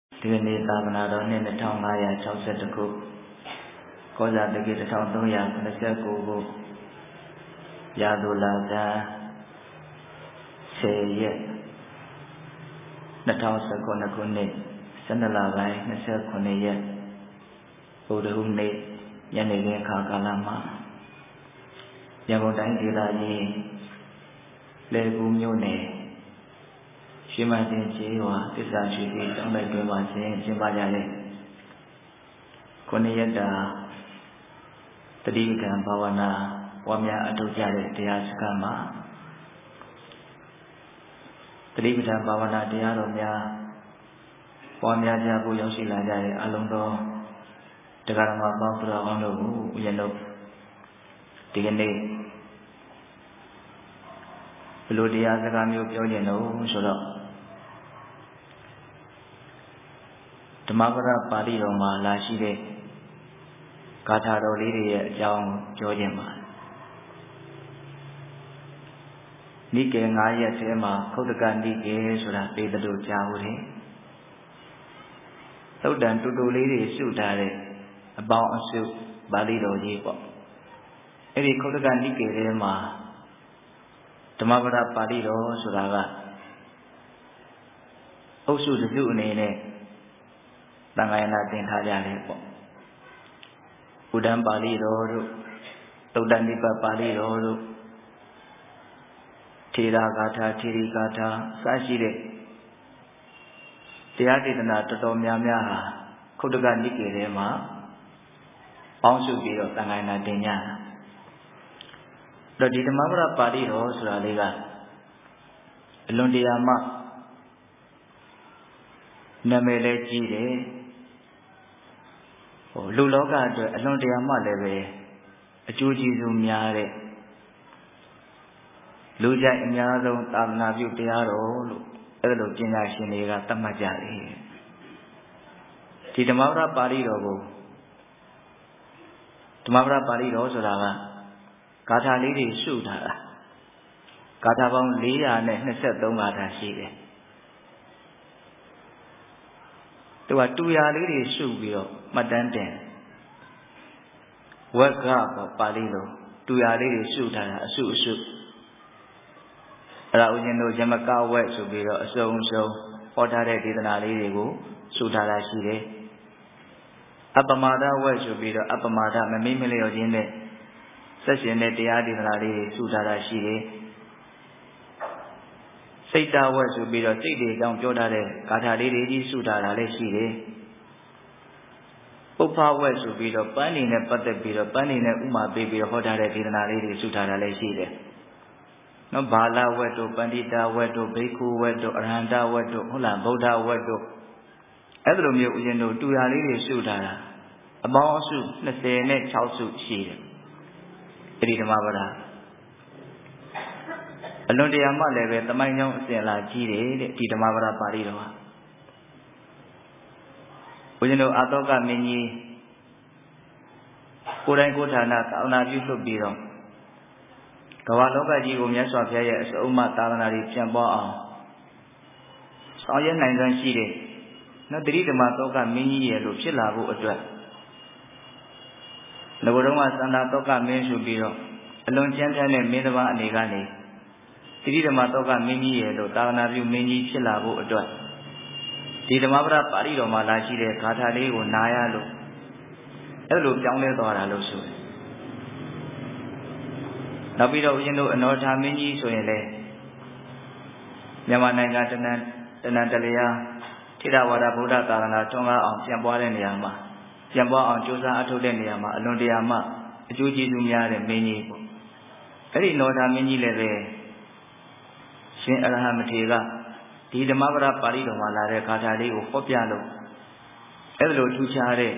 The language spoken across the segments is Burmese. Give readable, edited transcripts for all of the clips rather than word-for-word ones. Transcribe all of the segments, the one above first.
ဒီနေ့သာသနာတော်နှစ်2562ခုကောဇာတက္ကိ1329ခုရာသူလာဇန်10ရက်2019ခုနှစ်12လပိုင်း29ရက်ဗုဒ္ဓဟူးနေ့ညနေခင်းခါကာလမှာရန်ကုန်တိုင်းဒေသကြီးလေကူးမြို့နယ်ရှိမတင်ကျေးရွာသစ္စာရှိသည့်ကျောင်းတိုက်တွင်မှာကျင်းပကြတဲ့9ရက်တာတတိယကံဘာဝနာပွားများအထောက်ကြတဲ့တရားစခန်းမှာတတိပဌာန်ဘာဝနာတရားတော်များပွားများကြဖို့ရောက်ရှိလာကြတဲ့အလုံးသောတရားဓမ္မပေါင်းသူတော်ကောင်းတို့ကိုဦးဇင်းတို့ဒီကနေ့ဘယ်လိုတရားစကားမျိုးပြောကြလို့ဆိုတော့ဓမ္မပဒပါဠိတော်မှာလာရှိတဲ့ဂါထာတော်လေးတွေရဲ့အကြောင်းပြောခြင်းပါနိကေ9ရက်ထဲမှာခုတ်တကနိကေဆိုတာပေတတို့ကြားဘူးလေသုတ်တန်တူတူလေးတွေရှုထားတဲ့အပေါင်းအစုပါဠိတော်ကြီးပေါ့အဲ့ဒီခုတ်တကနိကေထဲမှာဓမ္မပဒပါဠိတော်ဆိုတာကအုပ်စုတစုအနေနဲ့သံဃာယနာသင်ထားကြတယ်ပေါ့ဥဒ္ဒံပါဠိတော်တို့သုတ်တန်နိပတ်ပါဠိတော်တို့ထေရဂါထာထေရီဂါထာစရှိတဲ့တရားဒေသနာတော်တော်များများဟာခုတ်တကနိကေထဲမှာပေါင်းစုပြီးတော့သံဃာယနာသင်ကြတာဒီဓမ္မပဒပါဠိတော်ဆိုတာလေးကအလွန်တရာမှနာမည်လည်းကြီးတယ်လူလောကအတွက်အလွန်တရာမှလည်းပဲအကျိုးကျေးဇူးများတဲ့လူကြိုက်အများဆုံးသာသနာပြုတရားတော်လို့အဲ့လိုပညာရှင်တွေကသတ်မှတ်ကြတယ်ဒီဓမ္မပဒပါဠိတော်ကိုဓမ္မပဒပါဠိတော်ဆိုတာကဂါထာလေးတွေရှုထားတာဂါထာပေါင်း423ဂါထာရှိတယ်သူကတူရာလေးတွေရှုပြီးတော့မှတ်တမ်းတင်ဝက်ကပါဠိလိုတူရာလေးတွေရှုထားတာအစုအဲ့ဒါဦးဇင်းတို့ယမကဝက်ဆိုပြီးတော့အစုံဟောထားတဲ့ဒေသနာလေးတွေကိုရှုထားတာရှိတယ်အပမာဒဝက်ဆိုပြီးတော့အပမာဒမမေ့မလျော့ခြင်းနဲ့ဆက်ရှင်တဲ့တရားဒေသနာလေးတွေရှုထားတာရှိတယ်စိတ်တဝက်ဆိုပြီးတော့စိတ်တွေအကြောင်းပြောထားတဲ့ဂါထာလေးတွေကြီးရှုထားတာလည်းရှိတယ်ပုပ္ပဝက်ဆိုပြီးတော့ပန်းနေနဲ့ပတ်သက်ပြီးတော့ပန်းနေနဲ့ဥမာပေးပြီးတော့ဟောထားတဲ့ဒေသနာလေးတွေရှုထားတာလည်းရှိတယ်နော်ဘာလဝက်တို့ပန္တိတဝက်တို့ဘိက္ခုဝက်တို့အရဟန္တဝက်တို့ဟုတ်လားဗုဒ္ဓဝက်တို့အဲ့လိုမျိုးဦးဇင်းတို့တူရာလေးတွေရှုထားတာအပေါင်းအစု26စုရှိတယ်အဲ့ဒီဓမ္မပဒအလွန်တရာမှလည်းပဲတမိုင်းကြောင်းအစဉ်လာကြီးတယ်တဲ့ဒီဓမ္မပဒပါဠိတော်ဟာဦးဇင်းတို့အာသောကမင်းကြီးကိုယ်တိုင်ကိုယ်ဌာနသာသနာပြုလုပ်ပြီးတော့ကမ္ဘာလောကကြီးကိုမြတ်စွာဘုရားရဲ့အစုံအမသာသနာတွေပြန်ပွားအောင်ဆောင်ရွက်နိုင်စွမ်းရှိတဲ့နော်တိဓမ္မသောကမင်းကြီးရဲ့လို့ဖြစ်လာဖို့အတွက်ငကိုယ်တော်ကသန္တာသောကမင်းဆိုပြီးတော့အလွန်ကြမ်းတမ်းတဲ့မင်းတစ်ပါးအနေကနေတိဓမ္မသောကမင်းကြီးရဲ့လို့သာသနာပြုမင်းကြီးဖြစ်လာဖို့အတွက်ဒီဓမ္မပဒပါဠိတော်မှာလာရှိတဲ့ဂါထာလေးကိုနာရလို့အဲ့လိုပြောင်းလဲသွားတာလို့ဆိုတယ်နောက်ပြီးတော့ဦးဇင်းတို့အနောထာမင်းကြီးဆိုရင်လည်းမြန်မာနိုင်ငံတဏ္ဍလျာထေရဝါဒဗုဒ္ဓသာသနာထွန်းကားအောင်ပြန်ပွားတဲ့နေရာမှာပြန်ပွားအောင်ကြိုးစားအထောက်တဲ့နေရာမှာအလွန်တရာမှအကျိုးကျေးဇူးများတဲ့မင်းကြီးပေါ့အဲ့ဒီနောထာမင်းကြီးလည်းပဲရှင်အရဟံမထေရကဒီဓမ္မပဒပါဠိတော်မှာလာတဲ့ဂါထာလေးကိုဟောပြလို့အဲ့လိုထူးခြားတဲ့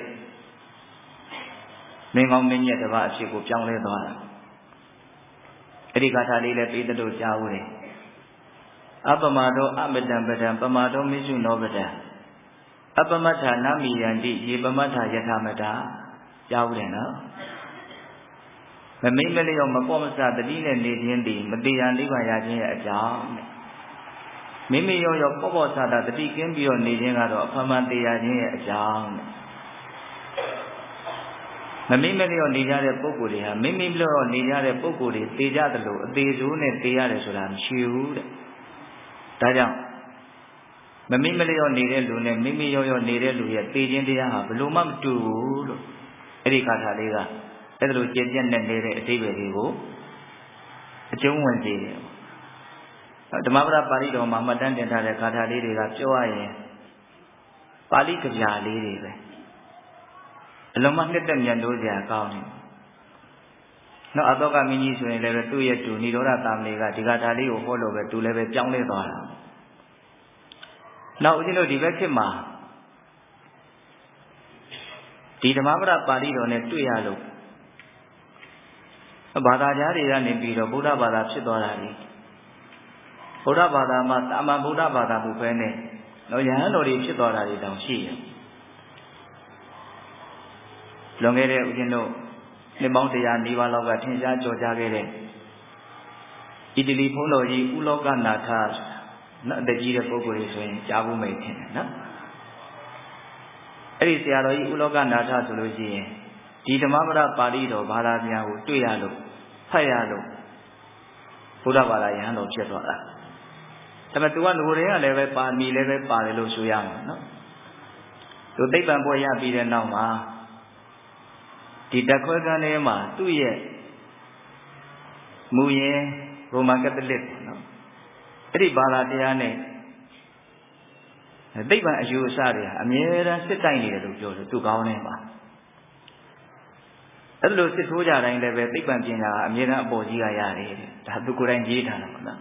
မင်းကောင်းမင်းမြတ်တစ်ပါးအဖြစ်ကိုပြောင်းလဲသွားတာအဲ့ဒီဂါထာလေးလည်းပေးတဲ့ကြားဦးတယ်အပမတောအမတံပဒံပမတောမိစုနောပဒံအပမတ္ထာနမိယန္တိယေပမတ္ထာယထာမတာကြားဦးတယ်နော်မမိတ်မလျော့မပေါ့မဆတတိနဲ့နေခြင်းသည်မတရားနိဗ္ဗာန်ရခြင်းရဲ့အကြောင်းမိမိရောရောပေါ့ပေါ့ဆာတာတတိကင်းပြီးတော့နေခြင်းကတော့အဖမှန်တရားခြင်းရဲ့အကြောင်းမမိမလျော့နေကြတဲ့ပုဂ္ဂိုလ်တွေဟာမိမိလျော့နေကြတဲ့ပုဂ္ဂိုလ်တွေသိကြသလိုအသေးစိုးနဲ့သိရတယ်ဆိုတာမရှိဘူးတဲ့ဒါကြောင့်မမိမလျော့နေတဲ့လူနဲ့မိမိရောရောနေတဲ့လူရဲ့သိခြင်းတရားဟာဘယ်လိုမှမတူဘူးလို့အဲ့ဒီကာထာလေးကအဲ့ဒါလိုကျင့်ပြတ်နေတဲ့အတိပ္ပယ်တွေကိုအကျုံးဝင်စေတယ်ဓမ္မပဒပါဠိတော်မှာမှတ်တမ်းတင်ထားတဲ့ဂါထာလေးတွေကပြောရရင်ပါဠိကဗျာလေးတွေပဲအလုံးမနှစ်သက်မြတ်လို့စရာကောင်းတယ်။နောက်အတောကမင်းကြီးဆိုရင်လည်းသူ့ရဲ့တူဏိရောဓသာမဏေကဒီဂါထာလေးကိုဟောလို့ပဲသူလည်းပဲပြောင်းလဲသွားတာ။နောက်ဦးဇင်းတို့ဒီဘက်ခေတ်မှာဒီဓမ္မပဒပါဠိတော်နဲ့တွေ့ရလို့ဘာသာကြားတွေကနေပြီးတော့ဗုဒ္ဓဘာသာဖြစ်သွားတာလေ။ဗုဒ္ဓဘာသာမှာတာမန်ဗုဒ္ဓဘာသာမှုပဲနဲ့တော့ယဟန်တော်တွေဖြစ်သွားတာတွေတောင်ရှိတယ်လွန်ခဲ့တဲ့ဦးဇင်းတို့နှစ်ပေါင်း100နီးပါးလောက်ကထင်ရှားကြော်ကြားခဲ့တဲ့ဣတလီဘုန်းတော်ကြီးဥလောကနာထနော်အသက်ကြီးတဲ့ပုဂ္ဂိုလ်တွေဆိုရင်ကြားဖို့မယ်ထင်တယ်နော်အဲ့ဒီဆရာတော်ကြီးဥလောကနာထဆိုလို့ရှိရင်ဒီဓမ္မပဒပါဠိတော်ဘာသာပြန်ကိုတွေ့ရလို့ဖတ်ရလို့ဘုရားဘာသာယဟန်တော်ဖြစ်သွားတာဒါပေမဲ့သူကလူတွေကလည်းပဲပါမီလည်းပဲပါတယ်လို့ဆိုရမှာနော်သူသိပ္ပံပွဲရပြီးတဲ့နောက်မှာဒီတခွဲကန်းထဲမှာသူ့ရဲ့မူရင်းရိုမန်ကက်သလစ်နော်အဲ့ဒီဘာသာတရားနဲ့သိပ္ပံအယူအဆတွေဟာအမြဲတမ်းစစ်တိုက်နေတယ်လို့ပြောတယ်သူကောင်းနေမှာအဲ့လိုစစ်ထိုးကြတိုင်းလည်းပဲသိပ္ပံပညာကအမြဲတမ်းအပေါ်ကြီးကရတယ်ဒါသူကိုယ်တိုင်ရေးထားတာပေါ့နော်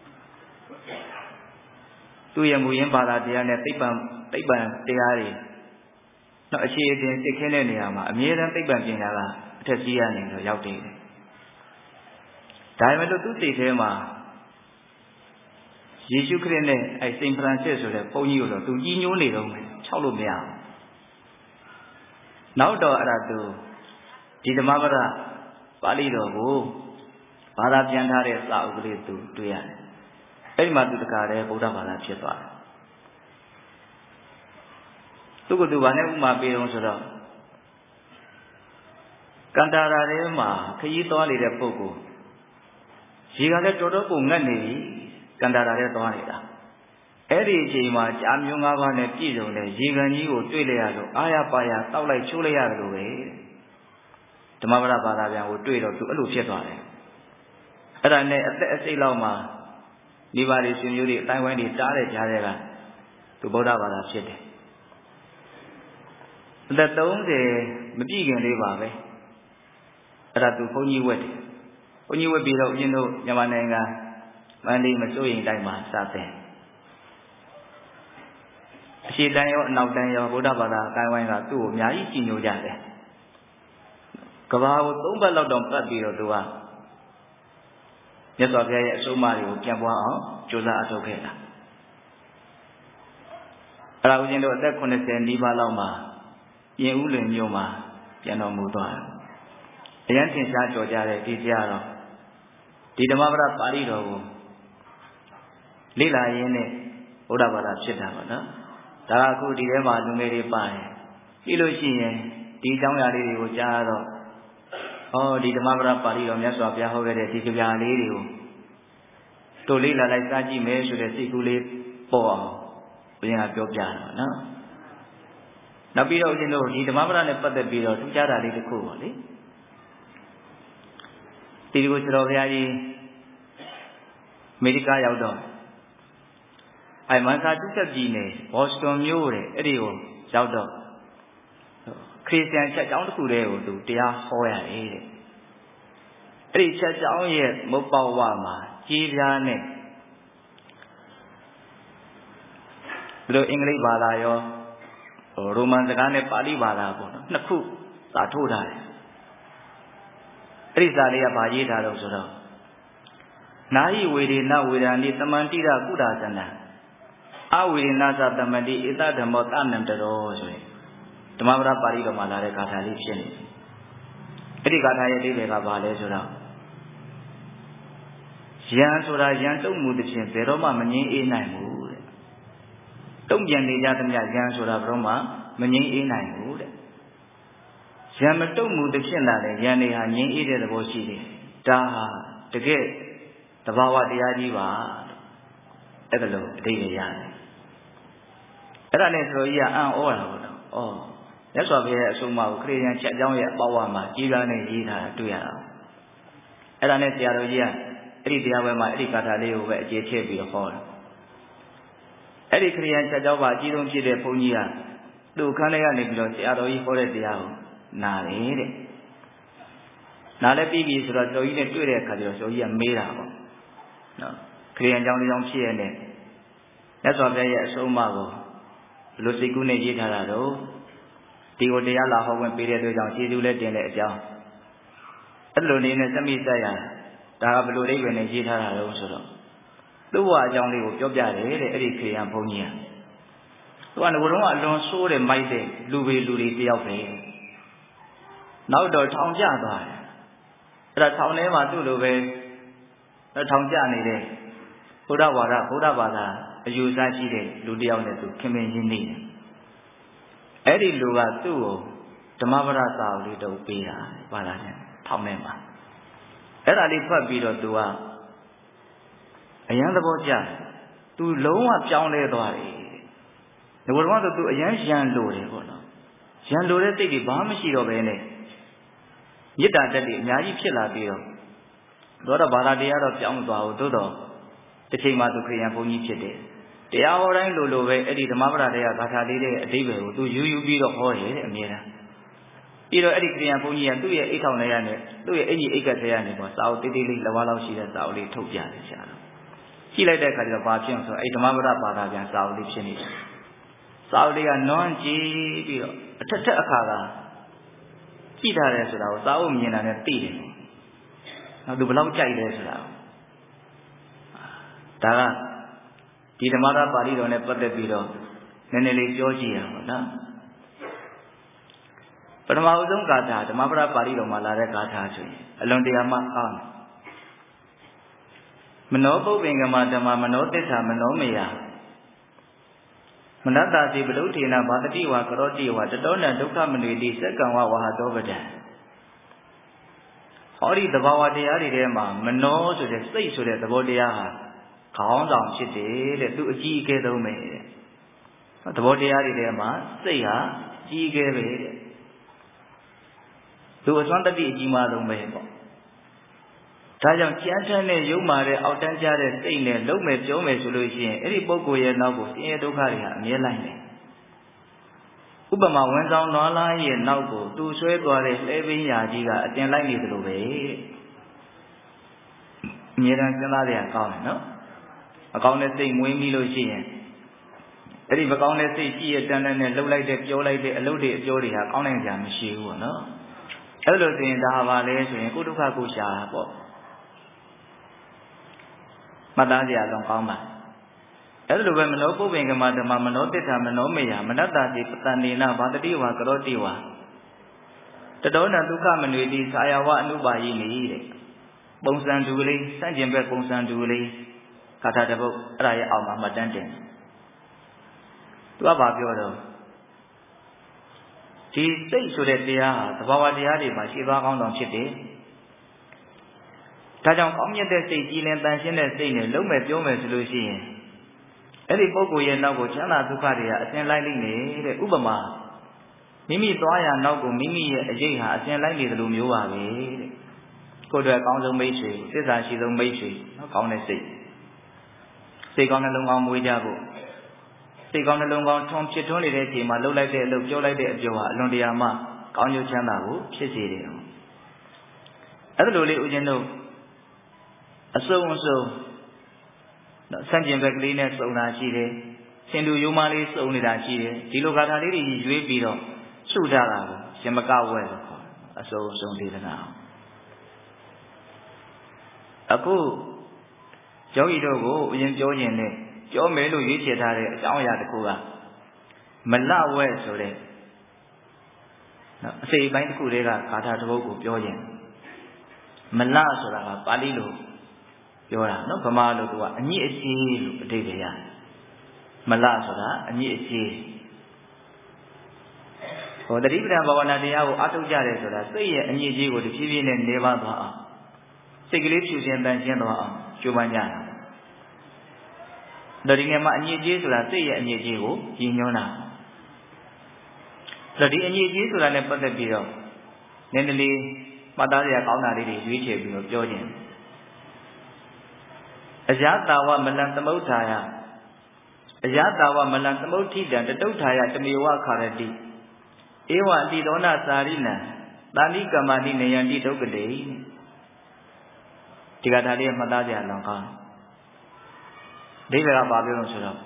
သူ့ရဲ့မူရင်းဘာသာတရားနဲ့သိပ္ပံတရားတွေနော်အခြေအတင်သိခင်းတဲ့နေရာမှာအမြဲတမ်းသိပ္ပံပညာကအထက်ကြီးရနေတော့ရောက်နေတယ်ဒါပေမဲ့လို့သူ့စိတ်ထဲမှာယေရှုခရစ်နဲ့အဲစိန့်ဖရန်စစ်ဆိုတဲ့ဘုန်းကြီးကိုတော့သူကြီးညိုးနေတော့မယ်ခြောက်လို့မရဘူးနောက်တော့အဲ့ဒါသူဒီဓမ္မပဒပါဠိတော်ကိုဘာသာပြန်ထားတဲ့စာအုပ်ကလေးသူတွေ့ရတယ်အဲ့ဒီမှာသူတခါတည်းဗုဒ္ဓဘာသာဖြစ်သွားတယ်သူကသူဘာနဲ့ဥမာပေးတော့ဆိုတော့ကန္တာရာထဲမှာခရီးသွားနေတဲ့ပုဂ္ဂိုလ်ရေကလည်းတော်တော်ကိုငတ်နေပြီကန္တာရာထဲသွားနေတာအဲ့ဒီအချိန်မှာကြာမျိုး၅ပါးနဲ့ပြည့်စုံတဲ့ရေကန်ကြီးကိုတွေ့လိုက်ရလို့အာရပါရတောက်လိုက်ချိုးလိုက်ရတယ်လို့ပဲဓမ္မပဒဘာသာပြန်ကိုတွေ့တော့သူအဲ့လိုဖြစ်သွားတယ်အဲ့ဒါနဲ့အသက်အစိတ်လောက်မှာဒီပါရီရှင်မျိုးတွေအတိုင်းဝိုင်းတွေကြားတဲ့ကြားတဲ့ကသူဗုဒ္ဓဘာသာဖြစ်တယ်အသက်30မပြည့်ခင်လေးပါပဲအဲ့ဒါသူဘုန်းကြီးဝက်တယ်ဘုန်းကြီးဝက်ပြီးတော့ဦးဇင်းတို့မြန်မာနိုင်ငံမန္တလေးမစိုးရင်တိုင်းမှာစတဲ့ အရှိတန်ရောအနောက်တန်ရောဗုဒ္ဓဘာသာအတိုင်းဝိုင်းကသူ့ကိုအများကြီးကြည်ညိုကြတယ်ကဘာကို3ပတ်လောက်တော့ပတ်ပြီးတော့သူကမြတ်စွာဘုရားရဲ့အဆုံးအမတွေကိုပြန်ပွားအောင်ကြိုးစားအထောက်ခဲ့တာအဲ့ဒါဦးဇင်းတို့အသက်80နီးပါးလောက်မှာပြင်ဦးလွင်မြို့မှာပြန်တော်မူသွားတယ်အရန်သင်ရှားကြော်ကြတဲ့ဒီဆရာတော်ဒီဓမ္မပဒပါဠိတော်ကိုလေ့လာရင်းနဲ့ဗုဒ္ဓဘာသာဖြစ်တာပါနော်ဒါကအခုဒီထဲမှာလူငယ်တွေပါတယ်ပြီးလို့ရှိရင်ဒီအကြောင်းအရာလေးတွေကိုကြားတော့ဒီဓမ္မပဒပါဠိတော်မြတ်စွာဘုရားဟောခဲ့တဲ့ဒီကြပြလေးတွေကိုတို့လေးလာလိုက်စားကြည့်မယ်ဆိုတဲ့စိတ်ကူးလေးပေါ်အောင်ဘုရားပြောပြတာနော်နောက်ပြီးတော့ဦးဇင်းတို့ဒီဓမ္မပဒနဲ့ပတ်သက်ပြီးတော့ထူးခြားတာလေးတစ်ခုပါလေဒီကိုဆရာတော်ဘုရားကြီးအမေရိကရောက်တော့မန်ဆာချူးဆက်ပြည်နယ်ဘော့စတွန်မြို့တဲ့အဲ့ဒီကိုရောက်တော့ခရစ်ယာန်ချက်ကျောင်းတစ်ခုတည်းကိုသူတရားဟောရတယ်တဲ့အဲ့ဒီချက်ကျောင်းရဲ့မုတ်ပေါဝမှာကြီးပြားနဲ့ဒီလိုအင်္ဂလိပ်ဘာသာရောရိုမန်စကားနဲ့ပါဠိဘာသာပေါ့နော်နှစ်ခုစာထိုးထားတယ်အဲ့ဒီစာလေးကဘာရေးထားတော့ဆိုတော့နာဟိဝေဒေနဝေဒာနိတမန္တိရကုဒါသနံအဝေဒနာသတမတိဧတဓမ္မောတနံတရောဆိုရင်ဓမ္မပဒပါဠိတော်မှာလာတဲ့ဂါထာလေးဖြစ်နေတယ်အဲ့ဒီဂါထာရဲ့အဓိပ္ပာယ်ကဘာလဲဆိုတော့ယံဆိုတာယံတုံမှုတစ်ဖြင့်ဘယ်တော့မှမငြင်းအေးနိုင်ဘူးတုံ့ပြန်နေကြသမျှရန်ဆိုတာဘယ်တော့မှမငြိမ်းအေးနိုင်ဘူးတဲ့ရန်မတုံ့မှုတစ်ဖြစ်လာတဲ့ရန်တွေဟာငြိမ်းအေးတဲ့သဘောရှိတယ်ဒါဟာတကယ်သဘာဝတရားကြီးပါအဲ့ဒါလို့အဓိပ္ပာယ်ရတယ်အဲ့ဒါနဲ့ဆိုကြီးကအံ့ဩတာပေါ့နော်မြတ်စွာဘုရားရဲ့အဆုံးအမကိုခရစ်ယာန်ချက်ကြောင်းရဲ့အပေါဝါမှာကြီးကားနဲ့ရေးထားတာတွေ့ရတာအဲ့ဒါနဲ့ဆရာတော်ကြီးကအဲ့ဒီတရားပွဲမှာအဲ့ဒီကာထာလေးကိုပဲအခြေချပြီးတော့ဟောတယ်အဲ့ဒီခရစ်ယာန်ချက်ကြောင်းပါအကြီးဆုံးဖြစ်တဲ့ဘုန်းကြီးကသူ့ခန်းထဲကနေပြီးတော့ဆရာတော်ကြီးဟောတဲ့တရားကိုနားတယ်တဲ့နားလည်းပြီးပြီဆိုတော့ကျော်ကြီးနဲ့တွေ့တဲ့အခါကျတော့ကျော်ကြီးကမေးတာပေါ့နော်ခရစ်ယာန်ကျောင်းလေးကျောင်းဖြစ်ရတဲ့မြတ်စွာဘုရားရဲ့အဆုံးအမကိုဘယ်လိုစိတ်ကူးနဲ့ရေးထားတာတော့ဒီကိုတရားလာဟောခွင့်ပေးတဲ့အတွက်ကြောင့်ကျေးဇူးလည်းတင်တဲ့အကြောင်းအဲ့လိုနေနဲ့သမိဆက်ရဒါကဘယ်လိုအိဗယ်နဲ့ရေးထားတာတော့ဆိုတော့သူ့ဘဝအကြောင်းလေးကိုပြောပြတယ်တဲ့အဲ့ဒီခရစ်ယာန်ဘုန်းကြီးကသူကငိုတော့အလွန်ဆိုးတယ်မိုက်တဲ့လူတွေတယောက်ပဲနောက်တော့ထောင်ကျသွားတယ်အဲ့ဒါထောင်ထဲမှာသူ့လိုပဲထောင်ကျနေတဲ့ဘုရားဘာသာအယူအဆရှိတဲ့လူတယောက်နဲ့သူခင်မင်ရင်းနေတယ်အဲ့ဒီလူကသူ့ကိုဓမ္မပဒစာအုပ်လေးတော့ပေးတာဘာသာပြန်ထောင်ထဲမှာအဲ့ဒါလေးဖတ်ပြီးတော့သူကအယံသဘောကျတယ်သူလုံးဝပြောင်းလဲသွားတယ်ဒီဘုရားဆိုသူအယံရန်လိုတယ်ပေါ့နော်ရန်လိုတဲ့စိတ်တွေဘာမှမရှိတော့ဘဲနဲ့မေတ္တာတက်တွေအများကြီးဖြစ်လာပြီးတော့ဘာသာတရားတော့ပြောင်းသွားဘူးသို့တော့တစ်ချိန်မှသူခရစ်ယာန်ဘုန်းကြီးဖြစ်တယ်တရားဟောတိုင်းလိုပဲအဲ့ဒီဓမ္မပဒတရားဂါထာလေးရဲ့အဓိပ္ပာယ်ကိုသူယူပြီးတော့ဟောတယ်တဲ့အမြဲတမ်းပြီးတော့အဲ့ဒီခရစ်ယာန်ဘုန်းကြီးကသူ့ရဲ့အိတ်ထောင်ထဲကနေသူ့ရဲ့အင်ကြီးအိတ်ကထဲကနေပေါ့စာအုပ်တေးသေးလေးလက်ဝါးလောက်ရှိတဲ့စာအုပ်လေးထုတ်ပြတယ်ဆရာတော်ကြည့်လိုက်တဲ့အခါကျတော့ဘာဖြစ်အောင်ဆိုအဲ့ဓမ္မပဒဘာသာပြန်စာအုပ်လေးဖြစ်နေတယ်စာအုပ်လေးကနွမ်းကြည့်ပြီးတော့အထက်အခါကကြည့်ထားတယ်ဆိုတာကိုစာအုပ်မြင်တာနဲ့သိတယ်နောက်သူဘယ်လောက်ကြိုက်လဲဆိုတာဒါကဒီဓမ္မရပါဠိတော်နဲ့ပတ်သက်ပြီးတော့နည်းနည်းလေးပြောကြည့်ရအောင်နော်ပထမအဆုံးဂါထာဓမ္မပဒပါဠိတော်မှာလာတဲ့ဂါထာဆိုရင်အလွန်တရာမှကောင်းတယ်မနောပုပ္ပင်္ဂမဓမ္မမနောတစ္ဆာမနောမယမနတ္တစီပလုထေနဘာတတိဝါကရောတိဝါတတောနဒုက္ခမနွေတိစက္ကံဝဝဟတောပဒံဟောဒီသဘာဝတရားတွေထဲမှာမနောဆိုတဲ့စိတ်ဆိုတဲ့သဘောတရားဟာခေါင်းဆောင်ဖြစ်တယ်တဲ့သူအကြီးအကဲဆုံးပဲတဲ့သဘောတရားတွေထဲမှာစိတ်ဟာကြီးအကဲပဲတဲ့သူအစွမ်းတတိအကြီးမားဆုံးပဲပေါ့ဒါကြောင့်ကြမ်းတမ်းတဲ့ယုံမာတဲ့အောက်တန်းကြတဲ့စိတ်နဲ့လုံးမဲ့ပြောမယ်ဆိုလို့ရှိရင်အဲ့ဒီပုဂ္ဂိုလ်ရဲ့နောက်ကိုဆင်းရဲဒုက္ခတွေဟာအမြဲလိုက်တယ်ဥပမာဝန်ဆောင်နွားလားရဲ့နောက်ကိုသူဆွဲသွားတဲ့လှဲပင်းရာကြီးကအတင်လိုက်နေသလိုပဲအမြဲတမ်းစဉ်းစားရကောင်းတယ်နော်အကောင်းတဲ့စိတ်မွေးပြီးလို့ရှိရင်အဲ့ဒီမကောင်းတဲ့စိတ်ရှိရတန်းတန်းနဲ့လှုပ်လိုက်တဲ့ပြောလိုက်တဲ့အလုပ်တွေအကျိုးတွေဟာကောင်းနိုင်ကြမရှိဘူးပေါ့နော်အဲ့လိုဆိုရင်ဒါပါလေဆိုရင်ကိုဒုက္ခကိုရှာပေါ့မှတ်သားစရာလုံးကောင်းပါအဲ့လိုပဲမနောပုပ္ပင်္ဂမဓမ္မမနောတစ္ဆာမနောမယမနတ္တတိပတန်နေနဘာတတိဝါကရောတိဝါတတောနဒုက္ခမနွေတိဆာယဝအနုပါယိနိတဲ့ပုံစံတူကလေးစန့်ကျင်ဘက်ပုံစံတူကလေးဂါထာတစ်ပုဒ်အဲ့ဒါရဲ့အောက်မှာမှတ်တမ်းတင်သူကဘာပြောတော့ဒီစိတ်ဆိုတဲ့တရားဟာသဘာဝတရားတွေမှာရှိသွားကောင်းတော်ဖြစ်တယ်ဒါကြောင့်ကောင်းမြတ်တဲ့စိတ်ကြီးလင်တန်ရှင်းတဲ့စိတ်နဲ့လုံးမဲ့ပြောမယ်ဆိုလို့ရှိရင်အဲ့ဒီပုဂ္ဂိုလ်ရဲ့နောက်ကိုချမ်းသာဒုက္ခတွေကအစဉ်လိုက်လိမ့်မယ်တဲ့ဥပမာမိမိသွားရနောက်ကိုမိမိရဲ့အရေးဟာအစဉ်လိုက်နေတယ်လို့မျိုးပါပဲတဲ့ကိုယ်တွေအကောင်းဆုံးမိတ်ဆွေသစ္စာရှိဆုံးမိတ်ဆွေနော်ကောင်းတဲ့စိတ်ကောင်းနှလုံးကောင်းမွေးကြဖို့စိတ်ကောင်းနှလုံးကောင်းထွန်းဖြစ်ထွန်းနေတဲ့အချိန်မှာလှုပ်လိုက်တဲ့အလုပ်ပြောလိုက်တဲ့အပြောဟာအလွန်တရာမှကောင်းကျိုးချမ်းသာကိုဖြစ်စေတယ်အဲ့ဒါလိုလေးဦးဇင်းတို့အစုံဆန့်ကျင်ဘက်ကလေးနဲ့စုံတာရှိတယ်ဆင်တူရိုးမလေးစုံနေတာရှိတယ်ဒီလိုဂါထာလေးတွေရွေးပြီးတော့ရှုထားတာကိုရှင်မကဝဲလို့ခေါ်အစုံဒေသနာအခုယောဂီတို့ကိုအရင်ပြောခြင်းနဲ့ပြောမယ်လို့ရွေးချယ်ထားတဲ့အကြောင်းအရာတစ်ခုကမလဝဲဆိုတဲ့နော်အစိပ်ပိုင်းတစ်ခုတည်းကဂါထာတစ်ပုဒ်ကိုပြောခြင်းမလဆိုတာကပါဠိလိုပြောတာနော်ဗမာလိုကအညစ်အကြေးလို့အဓိပ္ပာယ်ရတယ် Mala soda, and ye see. For the different Bavanadiao, Atu Jare soda, say and ye with the Chivin and Neva. Sigilipus and then Genova, Jumania. The Ringama and ye Jesula, say and ye Jigo, Gignona. The D&E to an epoch below. Namely, Madaria Kaunari, which of Georgian. A Yatawa Melantamotaya. A Yatawa Melantamoti than the Dotaya to Miwa Karadi. Ewa Didona Sarina, Danika Madina and Didogade. Tigatalia Madaria Lanka. They were a Babylon Sura.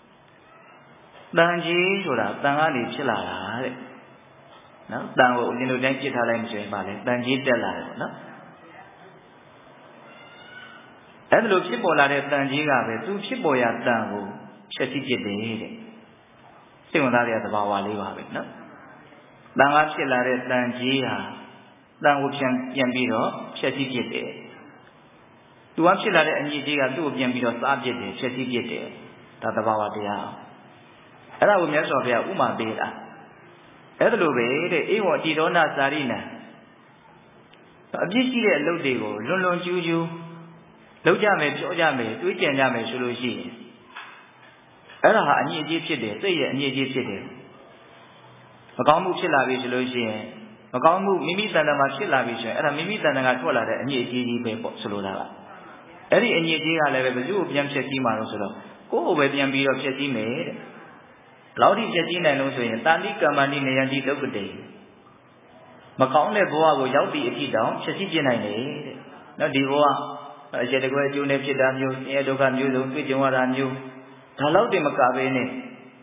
Danji Sura, Tangani Chilla. No, Dango, you know, then Chitalan Jay, Danji Della. No, and look, Chipola Danjiga, two Chipoya Dango, Chessi. Similarly at the Bawali, no? Danga Chilla Danjia, Dango Yambiro, Chessi. To Amchilla and Yiga, two of Yambiro subject, Chessi, Tatabawa. And I will measure of your Uma Beta. Edelube, the Ewa Didona Sarina. A busy Lodego, Lulon Juju, Lojame, Jojame, Twitchename, Sulushi. Ella and ye Egyptian, say and ye Egyptian. Magamu Chilavi Sulushi, Magamu Mimi Sanama Chilavish, and a Mimi Sanatola and ye G. Solula. Eddie and ye G. level, you Yamshaki Marosolo. Go over the Ambi of Chessi made. Laudi Jajina and also Tani Kamani Nayandi Lokuday. Macaulay Boa will out the Eti down, Chesijina. No Divoa, I said a great you never done you, Edogan you, Pijuan you. Talauti Macabene.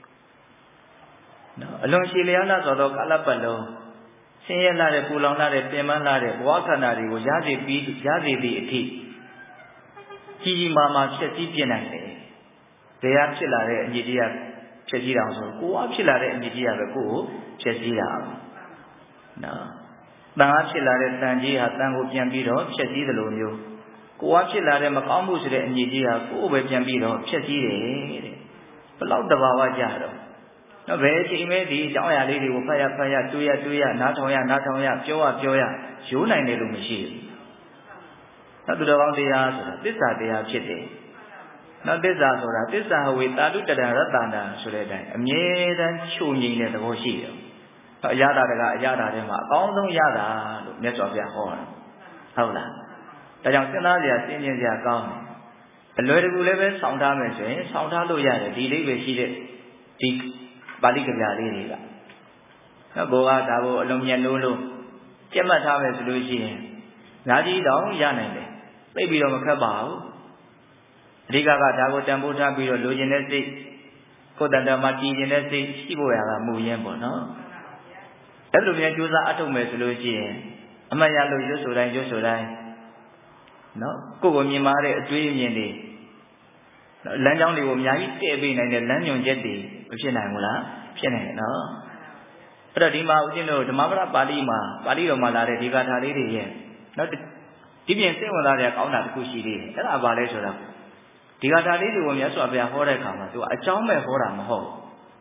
Along Chiliana or Calapalo. Sayana, Pulana, Pemana, Wakanari, Yazi beat Yazi the Eti. Kiji Mama Chesijina. They are Chilare and Yidia. Chesira, who actually and Gigia Go, Chesira. No. Bangachilla Sanjia, Tango Piambiro, Chesi the Lumio. Who actually Macamus and Gigia, who were Piambiro, Chesi. Below the Bava Jaro. No, very she made the Joya lady who fire, Tuya, Natoya, Joya, Juna in the Lumishi. Not to the Vandia, this are the Chitty. Now this is how we started to Ratana, so that a mere than shooting at the Hoshi. Yada, all the Yada, net of their horn. Howla. The young Senalia, senior their gone. A little level sound damage, sound hello yada, delay she did Balikaya. Now go out, Alumia Lulu. Gemma Thomas Lucy. Nadi down Yanade. Maybe on a cabal. Riga Dago Tambuta Biro Luginesi, Kodanda Mati Genesi, Shibuya, Muyambo, no? Every Juza Atomes Luigi, Amaya Josurai, no? Kugo Mimare, dream Yendi. Landon Yami, Tabin and the Lanyon Jetty, Chenamula, Chene, no? Pradima, you know, the Mavra Balima, Balio Malare, Digata Lady, not the Tibian Semola, Kauna Kushi, and Abalesora. Tigata lady will yes of their horror to a charm of Horam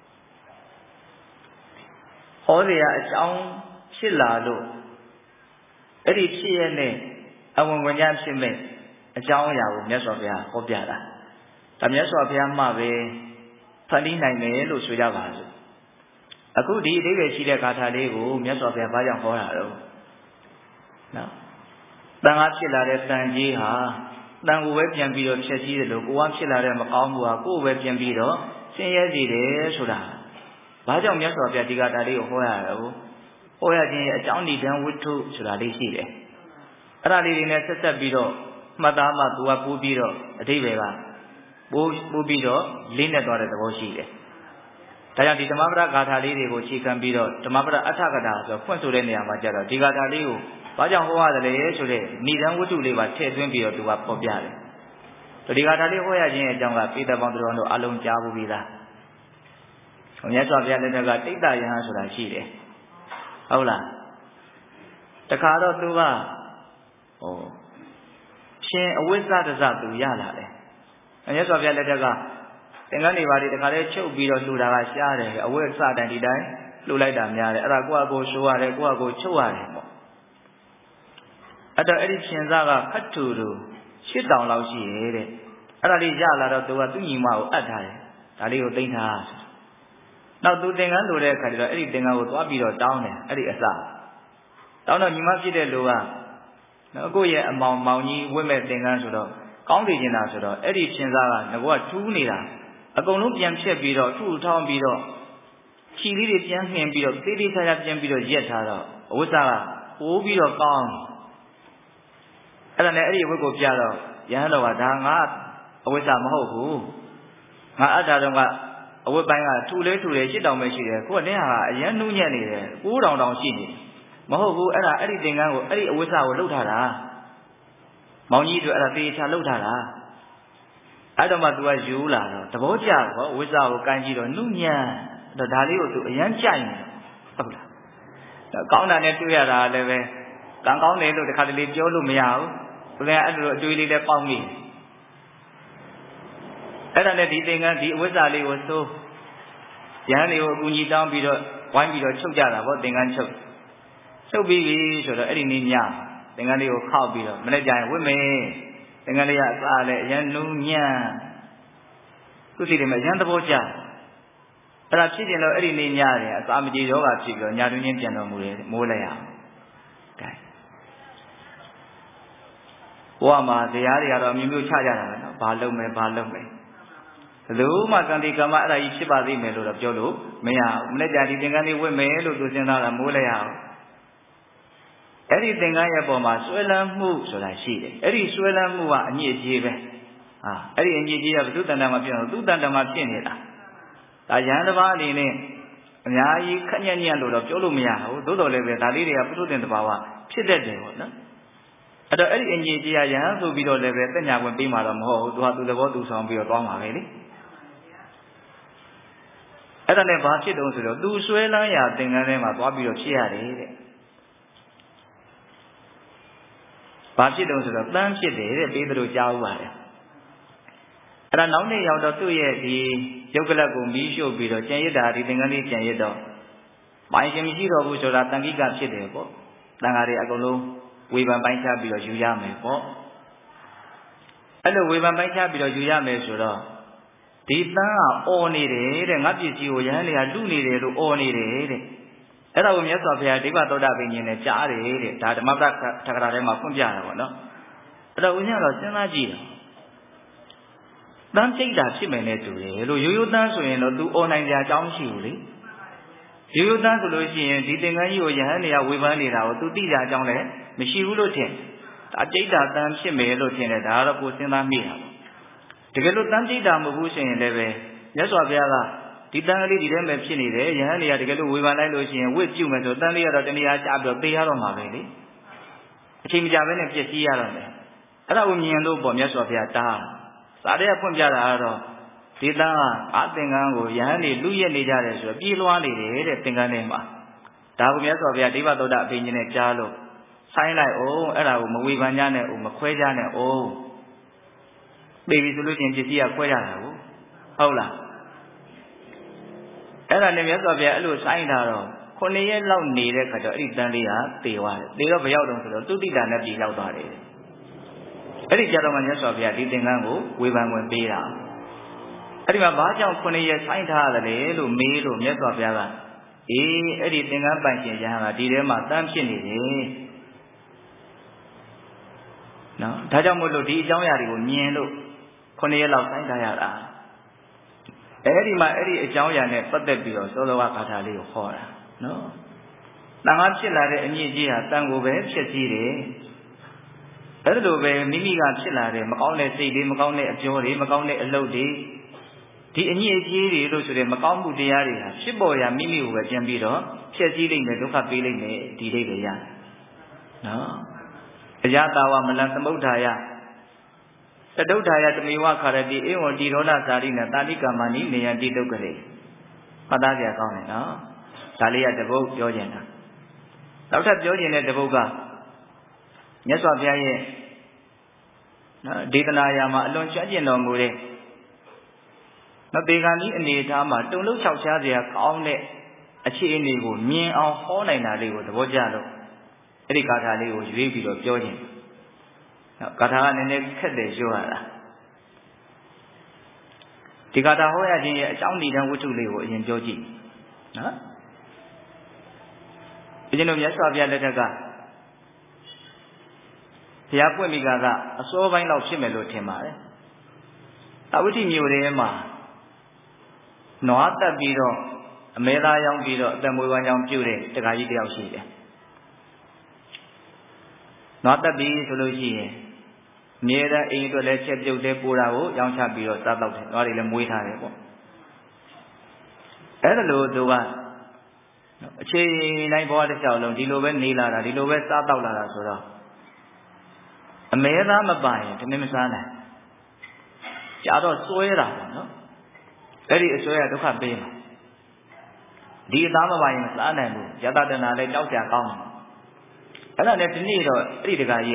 Horia a charm Chilla. Eddie Chiene, I won't when Yam Shime, a charm ya with yes of their Hobiada. Tam yes of Yamabe, 29 Lusuyavas. A good deed, they will see the Catalevo, yes of their Bayan Horaro. Now, Bangachilla Sanjiha. Then we can be of Chessi, the one chiller and Macamua, go web can be the same as it is. Bajam yes of Yatigati or Hoyaro, or a Johnny done with two, should I see it? Rally in a sister below, Madama to a Bubido, a Devera, Bubido, Linda or the Woshi. Tayati Tamabra got a lady who she can be the Tamabra Atagada, the Consulenia Majara, Tigataliu. Bajan Hoa the Lesule, Nidan would live at Cheswimbio to a Pobiale. So the Gatali Hoya Janga, Peter Bondrono, Alum Jabu Vida. When you saw the other take that answer, she did. Hola. The Cado Tuva. Oh. She always got us up to Yala. And you saw the other သင်္ကန်းတွေပါဒီတခါလေးချုပ်ပြီးတော့လှူတာကရှားတယ်အဝတ်စတန်ဒီတိုင်းလှူလိုက်တာများတယ်အဲ့ဒါကိုယ့်အကိုရှိုးရတယ်ကိုယ့်အကိုချုပ်ရတယ်ပေါ့အဲ့တော့အဲ့ဒီရှင်စားကခတ်ထူတူ8000လောက်ရှိရဲ့တဲ့အဲ့ဒါလေးရလာတော့သူကသူ့ညီမကိုအပ်ထားတယ်ဒါလေးကိုသိမ်းထားနောက်သူသင်္ကန်းလိုတဲ့အခါကျတော့အဲ့ဒီသင်္ကန်းကိုသွားပြီးတော့တောင်းတယ်အဲ့ဒီအစတောင်းတော့ညီမဖြစ်တဲ့လူကနော်ကိုယ့်ရဲ့အမောင်မောင်ကြီးဝတ်မဲ့သင်္ကန်းဆိုတော့ကောင်းနေကျင်တာဆိုတော့အဲ့ဒီရှင်စားကငါကထူးနေတာအကုန်လုံးပြန်ဖြက်ပြီးတော့ထူထောင်းပြီးတော့ခြီလေးတွေပြန်နှင်ပြီးတော့သေးသေးချာချာပြန်ပြီးတော့ရက်ထားတော့အဝတ်စားကပိုးပြီးတော့ကောင်းအဲ့ဒါနဲ့အဲ့ဒီအဝတ်ကိုပြတော့ရဟန်းတော်ကဒါငါအဝတ်စားမဟုတ်ဘူးငါအပ်တာတော့ကအဝတ်ပိုင်းကထူလဲထူတယ်8000ပဲရှိတယ်ကိုကတင်းဟာအရန်နှူးညံ့နေတယ်9000တောင်ရှိနေမဟုတ်ဘူးအဲ့ဒါအဲ့ဒီသင်္ကန်းကိုအဲ့ဒီအဝတ်စားကိုလှုပ်ထားတာမောင်ကြီးတို့အဲ့ဒါသေချာလှုပ်ထားတာအဲ့တော့မှ तू ကယူလာတော့သဘောကျတော့ဝိဇ္ဇာကိုကန်ကြည့်တော့နှုညံ့တော့ဒါလေးကို तू အရန်ကြိုက်နေဟုတ်လားကောင်းတာနဲ့တွေ့ရတာလည်းပဲကံကောင်းတယ်လို့တခါတလေပြောလို့မရဘူးသူလည်းအဲ့လိုအတွေ့အလေးလည်းပေါက်မိအဲ့ဒါနဲ့ဒီသင်္ကန်းဒီအဝိဇ္ဇာလေးကိုသိုးရဟန်းလေးကိုအကူကြီးတောင်းပြီးတော့ဝိုင်းပြီးတော့ချုပ်ကြတာဗောသင်္ကန်းချုပ်ပြီးပြီဆိုတော့အဲ့ဒီနေ့ညသင်္ကန်းလေးကိုခောက်ပြီးတော့မနေ့ကျရင်ဝတ်မယ်သင်္ကန်းလေးကအစားလည်းအရန်နူးညံ့သူစီတယ်မအရန်သဘောကျအဲ့ဒါဖြစ်ရင်တော့အဲ့ဒီနေ့ညတယ်အစာမကြေတော့ကဖြစ်ပြီးတော့ညတွင်းချင်းပြန်တော်မူတယ်မိုးလိုက်ရအောင်ကဲဘဝမှာတရားတွေကတော့အမျိုးမျိုးချကြတာပဲနော်ဘာလုပ်မယ်ဘယ်လိုမှကံဒီကံမအဲ့ဒါကြီးဖြစ်ပါသေးမယ်လို့တော့ပြောလို့မရဘူးမနေ့ကျဒီသင်္ကန်းလေးဝတ်မယ်လို့သူစဉ်းစားတာမိုးလိုက်ရအောင်အဲ့ဒီသင်္ကန်းရဲ့ပေါ်မှာဆွဲလန်းမှုဆိုတာရှိတယ်အဲ့ဒီဆွဲလန်းမှုကအညစ်အကြေးပဲအဲ့ဒီအညစ်အကြေးကဘုသူတန်တမှာဖြစ်တော့သူတန်တမှာဖြစ်နေတာဒါရဟန်းတစ်ပါးအနေနဲ့အများကြီးခက်ညံ့ညံ့လို့တော့ပြောလို့မရဘူးသို့တော်လည်းပဲဒါလေးတွေကပုထုသင်တဘာဝဖြစ်တတ်တယ်ပေါ့နော်အဲ့တော့အဲ့ဒီအညစ်အကြေးကရဟန်းဆိုပြီးတော့လည်းပဲတက်ညာဝင်ပေးမှာတော့မဟုတ်ဘူးသူကသူသဘောသူဆောင်ပြီးတော့သွားမှာပဲလေအဲ့ဒါနဲ့ဘာဖြစ်တုံးဆိုတော့သူဆွဲလန်းရာသင်္ကန်းထဲမှာသွားပြီးတော့ဖြစ်ရတယ်တဲ့ဘာဖြစ်တုံးဆိုတော့တန်းဖြစ်တယ်တဲ့ပေးသလိုကြားဥပါတယ်အဲ့ဒါနောက်နေ့ရောက်တော့သူ့ရဲ့ဒီရုပ်ကလပ်ကိုမီးရှို့ပြီးတော့ကြံရစ်တာဒီသင်္ကန်းလေးကြံရစ်တော့ပိုင်ရှင်မရှိတော့ဘူးဆိုတာတန်ခိကဖြစ်တယ်ပေါ့တန်ဃာတွေအကုန်လုံးဝေဖန်ပိုင်းခြားပြီးတော့ယူရမယ်ပေါ့အဲ့လိုဝေဖန်ပိုင်းခြားပြီးတော့ယူရမယ်ဆိုတော့ဒီတန်းကအော်နေတယ်တဲ့ငါပစ္စည်းကိုရဟန်းတွေကလူနေတယ်လို့အော်နေတယ်တဲ့အဲ့ဒါကိုမြတ်စွာဘုရားဒိဗ္ဗသောတာပင်ကြီးနဲ့ကြားတယ်တဲ့ဒါဓမ္မပဒထကရာထဲမှာဖွင့်ပြတာပေါ့နော်အဲ့တော့ဦးဇင်းကတော့စဉ်းစားကြည့်တယ်တန်းကြိတ်တာဖြစ်မယ်နဲ့တူတယ်လို့ရိုးရိုးတန်းဆိုရင်တော့ तू အော်နိုင်ကြအကြောင်းမရှိဘူးလေရိုးရိုးတန်းဆိုလို့ရှိရင်ဒီသင်္ကန်းကြီးကိုယဟန်တွေကဝေဖန်နေတာကို तू သိကြအကြောင်းလည်းမရှိဘူးလို့ထင်ဒါကြိတ်တာတန်းဖြစ်မယ်လို့ထင်တယ်ဒါကတော့ကိုယ်စဉ်းစားမိတာပေါ့တကယ်လို့တန်းကြိတ်တာမဟုတ်ဘူးဆိုရင်လည်းပဲမြတ်စွာဘုရားကဒီတန်းကလေးဒီထဲမှာဖြစ်နေတယ်ယဟန်တွေကတကယ်လို့ဝေဖန်လိုက်လို့ရှိရင်ဝစ်ပြုတ်မယ်ဆိုတန်းလေးကတော့တဏှာချပြီးတော့သေရတော့မှာပဲလေအချိန်မကြာဘဲနဲ့ပြည့်စည်ရတော့မယ်အဲ့ဒါကိုမြင်လို့ပေါ့မြတ်စွာဘုရားတားစာရဲဖွင့်ပြတာကတော့ဒီတန်းကအသင်္ကန်းကိုယဟန်တွေလူရက်နေကြတယ်ဆိုတော့ပြေးလွှားနေတယ်တဲ့သင်္ကန်းထဲမှာဒါကိုမြတ်စွာဘုရားဒိဗ္ဗသောတာအဘိညာဉ်နဲ့ကြားလို့ဆိုင်းလိုက်အောင်အဲ့ဒါကိုမဝေဖန်ကြနဲ့ဦးမခွဲကြနဲ့ဦးပြေးပြီဆိုလို့ချင်းပစ္စည်းကခွဲကြတာဟုတ်လားအဲ့ဒါနဲ့မြတ်စွာဘုရားအဲ့လိုဆိုင်းတာတော့9ရက်လောက်နေတဲ့ခါကျတော့အဲ့ဒီတန်းလေးကသေသွားတယ်သေတော့ဘယ်ရောက်တော့ဆိုတော့သုတိတာနဲ့ပြည်ရောက်သွားတယ်အဲ့ဒီကြတော့မှမြတ်စွာဘုရားဒီသင်္ကန်းကိုဝေဖန်ဝင်ပေးတာအဲ့ဒီမှာဘာကြောင့်9ရက်ဆိုင်းထားရတယ်လို့မေးလို့မြတ်စွာဘုရားကအေးအဲ့ဒီသင်္ကန်းပိုင်ရှင်ရဟန်းကဒီထဲမှာတန်းဖြစ်နေတယ်နော်ဒါကြောင့်မို့လို့ဒီအကြောင်းအရာတွေကိုမြင်လို့9ရက်လောက်ဆိုင်းထားရတာအဲ့ဒီမှာအဲ့ဒီအကြောင်းအရာနဲ့ပတ်သက်ပြီးတော့သောတော်ကဂါထာလေးကိုဟောတာနော်တန်ခါဖြစ်လာတဲ့အညစ်အကြေးဟာတန်ကိုပဲဖြစ်စည်းတယ်အဲ့လိုပဲမိမိကဖြစ်လာတဲ့မကောင်းတဲ့စိတ်တွေမကောင်းတဲ့အပြောတွေမကောင်းတဲ့အလုပ်တွေဒီအညစ်အကြေးတွေလို့ဆိုတဲ့မကောင်းမှုတရားတွေဟာဖြစ်ပေါ်ရာမိမိကိုပဲပြန်ပြီးတော့ဖြစ်စည်းလိုက်မယ်ဒုက္ခပေးလိုက်မယ်ဒီလေးတွေရနော်အယတာဝမလသမုဋ္ဌာယသတုဋ္ဌာယတမေဝခါရတိဧဝံတိရောဓဇာတိနာတာတိကမ္မနိနေယံတိတုက္ကရေမှတ်သားကြကောင်းတယ်နော်ဒါလေးကတပုတ်ပြောကျင်တာနောက်ထပ်ပြောကျင်တဲ့တပုတ်ကမြတ်စွာဘုရားရဲ့နော်ဒေသနာရာမှာအလွန်ကျွမ်းကျင်တော်မူတဲ့နော်ဒီကနေ့အနေထားမှာတုံလုံး6ရှားစရာကောင်းတဲ့အခြေအနေကိုမြင်အောင်ဟောနိုင်တာလေးကိုသဘောကျလို့အဲ့ဒီဂါထာလေးကိုရွေးပြီးတော့ပြောခြင်းနော်ဂါထာကနည်းနည်းခက်တယ်ပြောရတာဒီဂါထာဟောရခြင်းရဲ့အကြောင်းဒီတန်းဝတ္ထုလေးကိုအရင်ပြောကြည့်နော်ဒီကျွန်တော်မြတ်စွာဘုရားလက်ထက်ကဘုရားပွင့်မိကအစောပိုင်းလောက်ဖြစ်မယ်လို့ထင်ပါတယ်အဝိထိမြို့ထဲမှာနွားတက်ပြီးတော့အမဲသားရောင်းပြီးတော့အသက်မွေးဝမ်းကြောင်းပြုတဲ့တခါကြီးတယောက်ရှိတယ်နွားတက်ပြီးဆိုလို့ရှိရင်အမြဲတမ်းအိမ်အတွက်လည်းချက်ပြုတ်တဲ့ပိုးတာကိုရောင်းချပြီးတော့စားတော့တယ်နွားတွေလည်းမွေးထားတယ်ပေါ့အဲ့ဒါလို့သူကအခြေတိုင်းဘဝတစ်လျှောက်လုံးဒီလိုပဲနေလာတာဒီလိုပဲစားတော့လာတာဆိုတော့အမဲသားမပါရင်တမင်မစားနိုင်ကြာတော့စွဲတာပေါ့နော်အဲ့ဒီအစွဲကဒုက္ခပေးမှာဒီအသားမပါရင်မစားနိုင်ဘူးယတတနာလည်းကြောက်ကြကောင်းတယ်အဲ့ဒါနဲ့ဒီနေ့တော့အဲ့ဒီတခါကြီး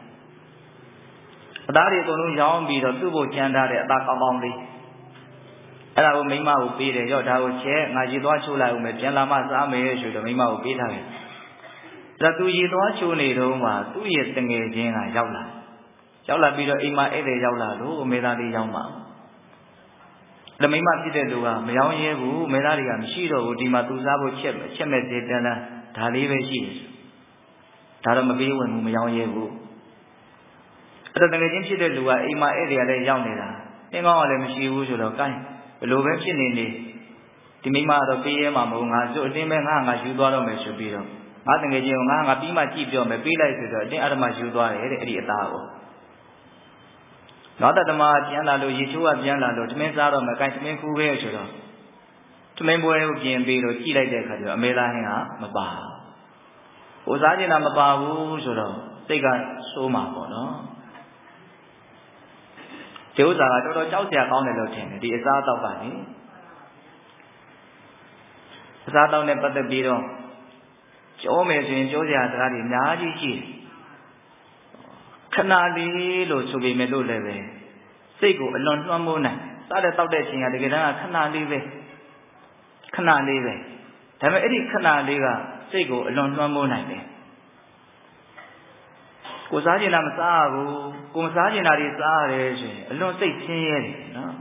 ကအသားတွေအကုန်လုံးရောင်းပြီးတော့သူ့ဖို့ကြံထားတဲ့အသားကောင်းကောင်းလေးအဲ့ဒါကိုမိမကိုပေးတယ်ရော့ဒါကိုချဲငါရေသွားချိုးလိုက်ဦးမယ်ပြန်လာမှစားမယ်ဆိုတော့မိမကိုပေးထားတယ်ဒါသူရေသွားချိုးနေတော့မှသူ့ရဲ့တငယ်ချင်းကရောက်လာပြီးတော့အိမ်မှာဧည့်သည်ရောက်လာလို့အမေသားလေးရောက်မှာဒါမိမဖြစ်တဲ့လူကမရောရဲဘူးမေသားတွေကမရှိတော့ဘူးဒီမှာသူစားဖို့ချက်မဲ့သေးတန်းဒါလေးပဲရှိတယ်ဒါတော့မပေးဝင်ဘူးမရောရဲဘူးအဲ့တော့တကယ်ချင်းဖြစ်တဲ့လူကအိမ်မှာဧည့်သည်ကလည်းရောက်နေတာတင်းကောင်းကလည်းမရှိဘူးဆိုတော့ကိုင်းဘယ်လိုပဲဖြစ်နေဒီမိမကတော့ပေးရဲမှာမဟုတ်ငါဆိုအတင်းပဲငါယူသွားတော့မယ်ဆိုပြီးတော့ငါတကယ်ချင်းငါပြီးမှကြည့်ပြောမယ်ပေးလိုက်ဆိုတော့အတင်းအဓမ္မယူသွားတယ်တဲ့အဲ့ဒီအသားကိုနောက်တတမပြန်လာလို့ရေချိုးကပြန်လာလို့သမင်းစားတော့မကိုင်းသမင်းခူးပဲဆိုတော့သမင်းပွဲကိုပြင်ပြီးတော့ကြည့်လိုက်တဲ့အခါကျတော့အမေသားဟင်းကမပါဟိုစားကျင်တာမပါဘူးဆိုတော့စိတ်ကဆိုးမှာပေါ့နော်ဒီဥစ္စာကတော်တော်ကြောက်စရာကောင်းတယ်လို့ထင်တယ်ဒီအစားအသောက်ကလေအစားအသောက်နဲ့ပတ်သက်ပြီးတော့ကြောမယ်ဆိုရင်ကြောစရာစကားတွေအများကြီးရှိတယ်ခဏလေးလို့ဆိုပေမဲ့လို့လည်းပဲစိတ်ကိုအလွန်လွှမ်းမိုးနိုင်စားတဲ့တောက်တဲ့ချိန်ကတကယ်တမ်းကခဏလေးပဲဒါပေမဲ့အဲ့ဒီခဏလေးကစိတ်ကိုအလွန်လွှမ်းမိုးနိုင်တယ်ကိုစားကျင်တာမစားဘူးကိုမစားကျင်တာတွေစားရတယ်ဆိုရင်အလွန်စိတ်ဆင်းရဲတယ်နော်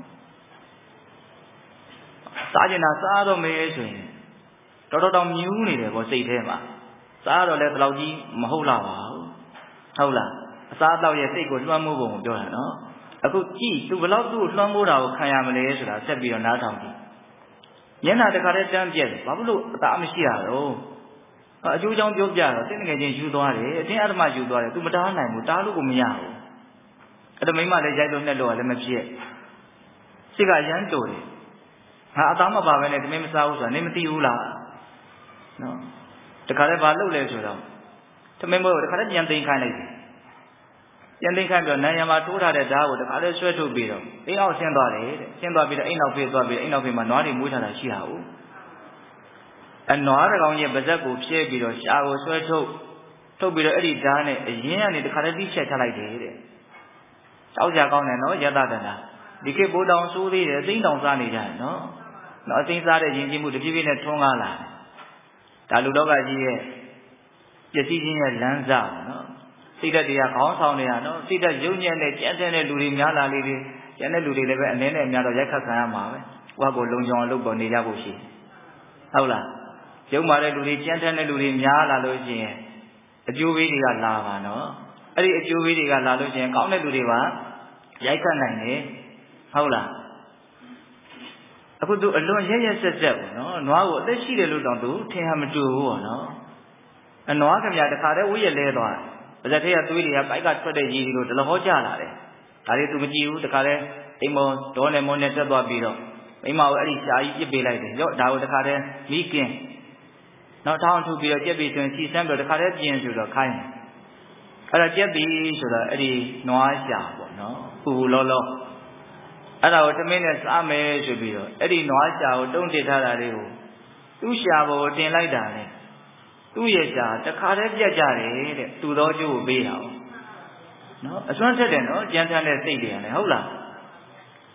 စားကျင်တာစားတော့မယ်ဆိုရင်တော်မြူးနေတယ်ပေါ့စိတ်ထဲမှာစားတော့လည်းဒီလောက်ကြီးမဟုတ်လားပါဟုတ်လားအစားအသောက်ရဲ့စိတ်ကိုလွှမ်းမိုးပုံကိုပြောတာနော်အခုကြည့်သူဘလောက်သူ့ကိုလွှမ်းမိုးတာကိုခံရမလဲဆိုတာဆက်ပြီးတော့နားထောင်ကြည့်မျက်နှာတစ်ခါတည်းတန်းပြက်တယ်ဘာဖြစ်လို့အသားမရှိရတော့အကျိုးကြောင့်ပြောပြတော့တင်းငယ်ချင်းယူသွားတယ်အတင်းအဓမ္မယူသွားတယ်သူမတားနိုင်ဘူးတားလို့ကိုမရဘူးအဲ့ဒါမိမလည်းရိုက်လို့နှက်လို့လည်းမဖြစ်စိတ်ကရမ်းတိုတယ်ငါအသားမပါဘဲနဲ့တမင်းမစားဘူးဆိုတာနင်မသိဘူးလားနော်တခါတည်းဘာလုပ်လဲဆိုတော့တမင်းဘွဲကိုတခါတည်းပြန်သိမ်းခိုင်းလိုက်တယ်ပြန်သိမ်းခိုင်းပြီးတော့နံရံမှာထိုးထားတဲ့ဓာတ်ကိုတခါတည်းဆွဲထုတ်ပြီးတော့အိမ်အောင်ဆင်းသွားတယ်တဲ့ဆင်းသွားပြီးတော့အိမ်နောက်ဖေးသွားပြီးအိမ်နောက်ဖေးမှာနွားတွေမွေးထားတာရှိတာဟုတ်အနွားတကောင်ရဲ့ပါဇက်ကိုဖြဲပြီးတော့ရှားကိုဆွဲထုတ်ပြီးတော့အဲ့ဒီဓာတ်နဲ့အရင်ကနေတခါတည်းတိချက်ချလိုက်တယ်တဲ့ကြောက်ကြကောင်းတယ်နော်ယတတနာဒီခေတ်ဘိုးတောင်ဆိုးသေးတယ်အသိတောင်စားနေကြတယ်နော်အသိစားတဲ့ယဉ်ကျေးမှုတပြေးပြေးနဲ့ထွန်းကားလာဒါလူလောကကြီးရဲ့ပျက်စီးခြင်းရဲ့လမ်းစာနော်စိတ်ဓာတ်တွေကခေါင်းဆောင်နေတာနော်စိတ်ဓာတ်ယုံညံ့တဲ့ကြမ်းတဲ့လူတွေများလာလေတွေကျန်တဲ့လူတွေလည်းပဲအနည်းနဲ့အများတော့ရိုက်ခတ်ခံရမှာပဲကိုယ့်ကိုလုံခြုံအောင်လုပ်ပေါ်နေကြဖို့ရှိဟုတ်လားယုံမာတဲ့လူတွေကြမ်းတဲ့လူတွေများလာလို့ရှိရင်အကျိုးပေးတွေကလာပါနော်အဲ့ဒီအကျိုးပေးတွေကလာလို့ရှိရင်ကောင်းတဲ့လူတွေပါရိုက်ခတ်နိုင်တယ်ဟုတ်လားအခုသူအလွန်ရက်ဆက်ပေါ့နော်နွားကိုအသက်ရှိတယ်လို့တောင်သူထင်ဟမတူဘူးပေါ့နော်အနွားခင်ဗျာတခါတည်းဝိရလဲသွားပါဇက်ထဲကသွေးတွေကပိုက်ကထွက်တဲ့ရည်တွေကိုဒလဟောကြလာတယ်ဒါတွေသူမကြည့်ဘူးတခါတည်းအိမ်မောဒေါနဲ့မွန်းနဲ့တက်သွားပြီးတော့မိမကိုအဲ့ဒီရှားကြီးပြစ်ပေးလိုက်တယ်ရော့ဒါကိုတခါတည်းမိကင်းနောက်ထောင်းထုတ်ပြီးတော့ကြက်ပြီးဆိုရင်စီစမ်းပြီးတော့တခါတည်းပြင်ဆိုတော့ခိုင်းတယ်အဲ့တော့ကြက်ပြီးဆိုတော့အဲ့ဒီနွားရှာပေါ့နော်ပူလောလောအဲ့ဒါကိုတမင်းနဲ့စားမယ်ဆိုပြီးတော့အဲ့ဒီနွားရှာကိုတုံးတစ်ထားတာလေးကိုသူ့ရှာပေါ်တင်လိုက်တာလေသူ့ရဲ့ရှာတခါတည်းပြတ်ကြတယ်တဲ့သူ့သောကျိုးကိုပေးတာနော်အစွမ်းဆက်တယ်နော်ကြမ်းတမ်းတဲ့စိတ်တွေရတယ်ဟုတ်လားခု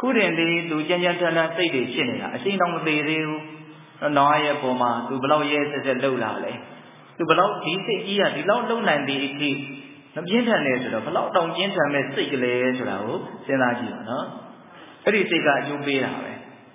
ခုတင်လေးသူကြမ်းကြမ်းတမ်းတမ်းစိတ်တွေဖြစ်နေတာအရှိန်တော့မသေးသေးဘူးနောက်ရဲ့ပုံမှာသူဘလောက်ရဲဆက်ဆက်လှုပ်လာလဲသူဘလောက်ဒီစိတ်ကြီးကဒီလောက်လှုပ်နိုင်တဲ့အထိမပြင်းထန်လဲဆိုတော့ဘလောက်တောင်ပြင်းထန်မဲ့စိတ်ကလေးဆိုတာကိုစဉ်းစားကြည့်ပါနော်အဲ့ဒီစိတ်ကအကျိုးပေးတာပဲ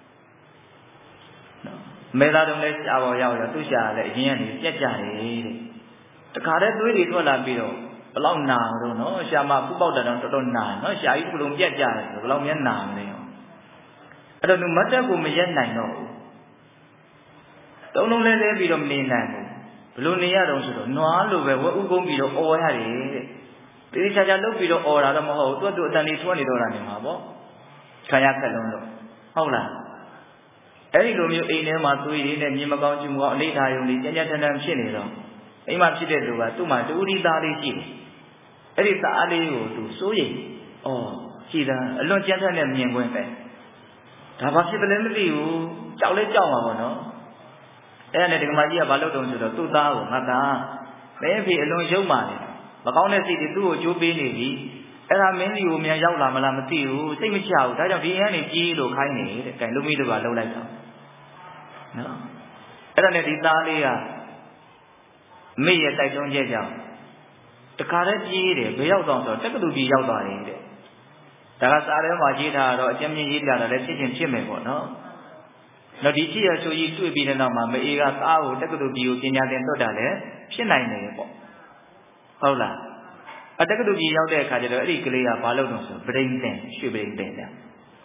မေသားတုံးလဲရှားပေါ်ရောက်သူရှားလည်းအရင်ကနေပြက်ကြတယ်တဲ့တခါတည်းသွေးတွေထွက်လာပြီးတော့ဘလောက်နာတော့နော်ရှားမပူပေါက်တာတော့တော်တော်နာနော်ရှားကြီးကလုံးပြက်ကြတယ်ဘလောက်မျက်နာမလဲအဲ့တော့သူမတ်တက်ကိုမရက်နိုင်တော့ဘူးတုံးလုံးလဲလဲပြီးတော့မနေနိုင်ဘူးဘလို့နေရတော့ဆိုတော့နွားလိုပဲဝက်ဥကုန်းပြီးတော့အော်ရတယ်တဲ့တေးချာချာလှုပ်ပြီးတော့အော်တာတော့မဟုတ်ဘူးသူ့အတန်လေးထွက်နေတော့တာနေမှာပေါ့ခံရခက်လုံးတော့ဟုတ်လားအဲ့ဒီလိုမျိုးအိမ်ထဲမှာသွေးတွေနဲ့မြေမကောင်းကျူမကောင်းအလေးထားယုံတွေကြမ်းကြမ်းတမ်းတမ်းဖြစ်နေတော့အိမ်မှာဖြစ်တဲ့လူကသူ့မှာတူရီသားလေးရှိတယ်အဲ့ဒီသားလေးကိုသူစိုးရိမ်ကြည်တာအလွန်ကြမ်းတမ်းတဲ့မြင်ကွင်းပဲဒါဘာဖြစ်တယ်လဲမသိဘူးကြောက်လဲကြောက်မှာပေါ့နော်အဲ့ဒါနဲ့ဒီကမကြီးကဘာလုပ်တုံးဆိုတော့သူ့သားကိုငါသားမင်းအဖေအလွန်ရုပ်မာတယ်မကောင်းတဲ့စိတ်တွေသူ့ကိုကြိုးပေးနေပြီအဲ့ဒါမင်းစီကိုမြန်ရောက်လာမလားမသိဘူးစိတ်မချဘူးဒါကြောင့်ဒီအိမ်ကနေပြေးလို့ခိုင်းနေတဲ့ကဲလူမိတို့ကလှုပ်လိုက်တော့နော်အဲ့ဒါနဲ့ဒီသားလေးကမိရဲ့တိုက်တွန်းချက်ကြောင့်တခါတည်းပြေးတယ်ဘယ်ရောက်တော့ဆိုတော့တက္ကသိုလ်ကြီးရောက်သွားတယ်တဲ့ဒါကစားထဲမှာရေးထားတော့အကျဉ်းချင်းရေးပြတာလည်းဖြစ်ချင်းဖြစ်မယ်ပေါ့နော်နောက်ဒီဖြစ်ရဆိုကြီးတွေ့ပြီးတဲ့နောက်မှာမအေးကသားကိုတက္ကသိုလ်ကြီးကိုပညာသင်လွတ်တာလည်းဖြစ်နိုင်တယ်ပေါ့ဟုတ်လားတက္ကသိုလ်ကြီးရောက်တဲ့အခါကျတော့အဲ့ဒီကလေးကဘာလုပ်တော့ဆိုဗြိဉ္သင်ရွှေဗြိဉ္သင်တဲ့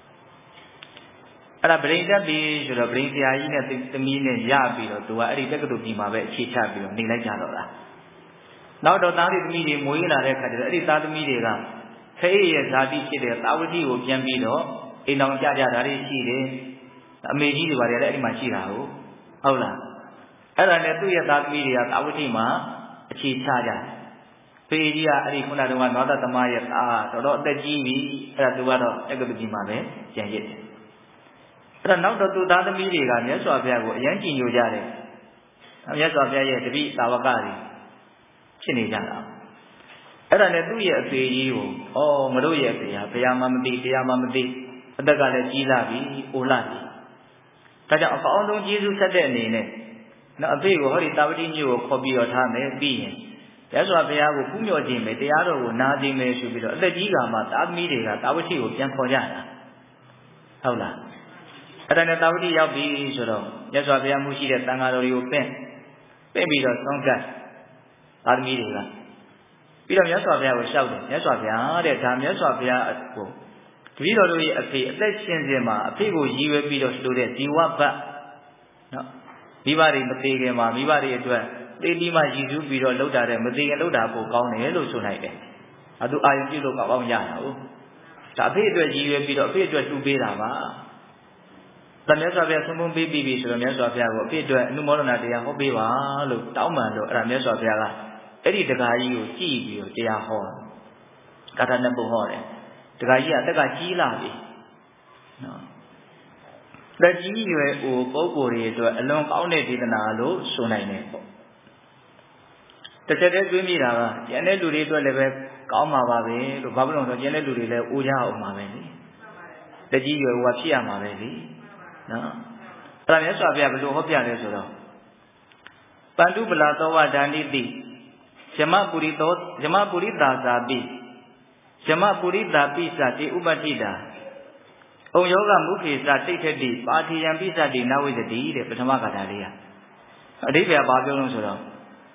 အဲ့ဒါဗြိဉ္တက်ပြီဆိုတော့ဗြိဉ္ဆရာကြီးနဲ့သမီးနဲ့ရပြီးတော့သူကအဲ့ဒီတက္ကသိုလ်ကြီးမှာပဲအခြေချပြီးတော့နေလိုက်ကြတော့လားနောက်တော့သားသမီးတွေမွေးလာတဲ့အခါကျတော့အဲ့ဒီသားသမီးတွေကခေရဲ့ဇာတိဖြစ်တဲ့သာဝတိကိုပြန်ပြီးတော့အိမ်တော်ကြကြတာတွေရှိတယ်အမေကြီးတွေပါတယ်လည်းအဲ့ဒီမှာရှိတာဟုတ်လားအဲ့ဒါနဲ့သူ့ရဲ့သားသမီးတွေကသာဝတိမှာအခြေချကြတယ်ဖေကြီးကအဲ့ဒီခုနတုန်းကနွားသက်သမားရဲ့သားတော်တော်အသက်ကြီးပြီအဲ့ဒါသူကတော့တက္ကသိုလ်ကြီးမှာပဲကျန်ရစ်တယ်အဲ့ဒါနောက်တော့သူသားသမီးတွေကမြတ်စွာဘုရားကိုအယံကြည်ညိုကြတယ်မြတ်စွာဘုရားရဲ့တပည့်သာဝကတွေဖြစ်နေကြတာအဲ့ဒါနဲ့သူ့ရဲ့အဖေကြီးကိုငါတို့ရဲ့အဖေဟာဘုရားမှမသိတရားမှမသိအသက်ကလည်းကြီးလာပြီအိုလာပြီဒါကြောင့်အကောင်းဆုံးကျေးဇူးဆက်တဲ့အနေနဲ့နော်အဖေကိုဟောဒီတာဝတိမြို့ကိုခေါ်ပြီးတော့ထားမယ်ပြီးရင်ရသော်ဘုရားကိုဖူးမြော်ခြင်းပဲတရားတော်ကိုနားခြင်းပဲဆိုပြီးတော့အသက်ကြီးကမှသာသမီတွေကတာဝတိကိုပြန်ခေါ်ကြတာဟုတ်လားအဲ့ဒါနဲ့တာဝတိရောက်ပြီဆိုတော့ရသော်ဘုရားမှုရှိတဲ့သံဃာတော်တွေကိုပင့်ပြီးတော့သုံးကတ်သာသမီတွေကပြီးတော့မြတ်စွာဘုရားကိုလျှောက်တယ်မြတ်စွာဘုရားတဲ့ဒါမြတ်စွာဘုရားကိုတပည့်တော်တို့ရဲ့အဖေအသက်ရှင်စဉ်မှာအဖေကိုရည်ရွယ်ပြီးတော့လှူတဲ့ဇီဝဘတ်နော်မိဘတွေမသေးခင်မှာမိဘတွေအတွက်တေးပြီးမှရည်စူးပြီးတော့လှုပ်တာတဲ့မသေးခင်လှုပ်တာပိုကောင်းတယ်လို့ဆိုနိုင်တယ်။သူအာရုံပြုလို့ကောင်းရတာဟုတ်။ဒါအဖေအတွက်ရည်ရွယ်ပြီးတော့အဖေအတွက်လှူပေးတာပါ။ဒါမြတ်စွာဘုရားဆုံးမပေးပြီးပြီဆိုတော့မြတ်စွာဘုရားကိုအဖေအတွက်အနုမောဒနာတရားဟောပေးပါလို့တောင်းပန်လို့အဲ့ဒါမြတ်စွာဘုရားကအဲ့ဒီတခါကြီးကိုကြည်ပြီးတော့တရားဟော။ကာထာနဲ့ပုံဟောတယ်။တခါကြီးကအသက်ကကြီးလာပြီ။နော်။လက်ကြီးရွယ်အိုပုဂ္ဂိုလ်တွေအတွက်အလွန်ကောင်းတဲ့ဒေသနာလို့ဆိုနိုင်တယ်ပေါ့။တစ်ချက်တည်းတွေးမိတာကကျန်တဲ့လူတွေအတွက်လည်းပဲကောင်းမှာပါပဲလို့ဘာဖြစ်လို့လဲဆိုတော့ကျန်တဲ့လူတွေလည်းအိုးကြအောင်ပါပဲလေ။လက်ကြီးရွယ်အိုကဖြစ်ရမှာပဲလေ။နော်။အဲ့ဒါမြတ်စွာဘုရားဘယ်လိုဟောပြလဲဆိုတော့ပန္တုပလာသောဝဒန္တိတိယမပုရိသာသာပိယမပုရိသာပိစတိဥပဋ္ဌိတာဩယောဂမုခေသတိဋ္ဌတိပါတိယံပိစတိနဝိသတိတဲ့ပထမဂါထာလေးကအဓိပ္ပာယ်ဘာပြောလို့ဆိုတော့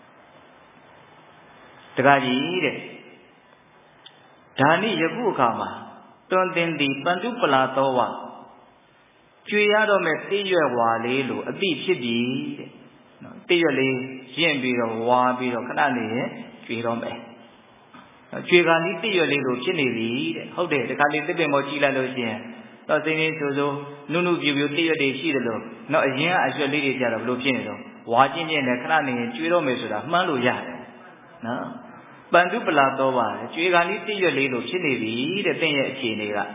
တခါကြီးတဲ့ဒါနိယခုအခါမှာတွင်တင်သည်ပန္တုပလာသောဝကျွေရတော့မဲ့သိရွက်ဝါလေးလို့အတိဖြစ်ပြီတဲ့နော်သိရွက်လေးရင့်ပြီးတော့ဝါပြီးတော့ခဏနေရင်ကျွေတော့မယ်ကျွေကလေးသိရွက်လေးလို့ဖြစ်နေပြီတဲ့ဟုတ်တယ်တခါလေးတစ်ပင်ပေါ်ကြည့်လိုက်လို့ရှိရင်တော့စိမ့်လေးဆိုဆိုနုနုပြူပြူသိရွက်တွေရှိတယ်လို့နော်အရင်ကအရွက်လေးတွေကြတော့ဘလို့ဖြစ်နေတော့ဝါချင်းချင်းနဲ့ခဏနေရင်ကျွေတော့မယ်ဆိုတာမှန်းလို့ရတယ်နော်ပန္တုပလာတော့ပါကျွေကလေးသိရွက်လေးလို့ဖြစ်နေပြီတဲ့တင့်ရဲ့အခြေအနေက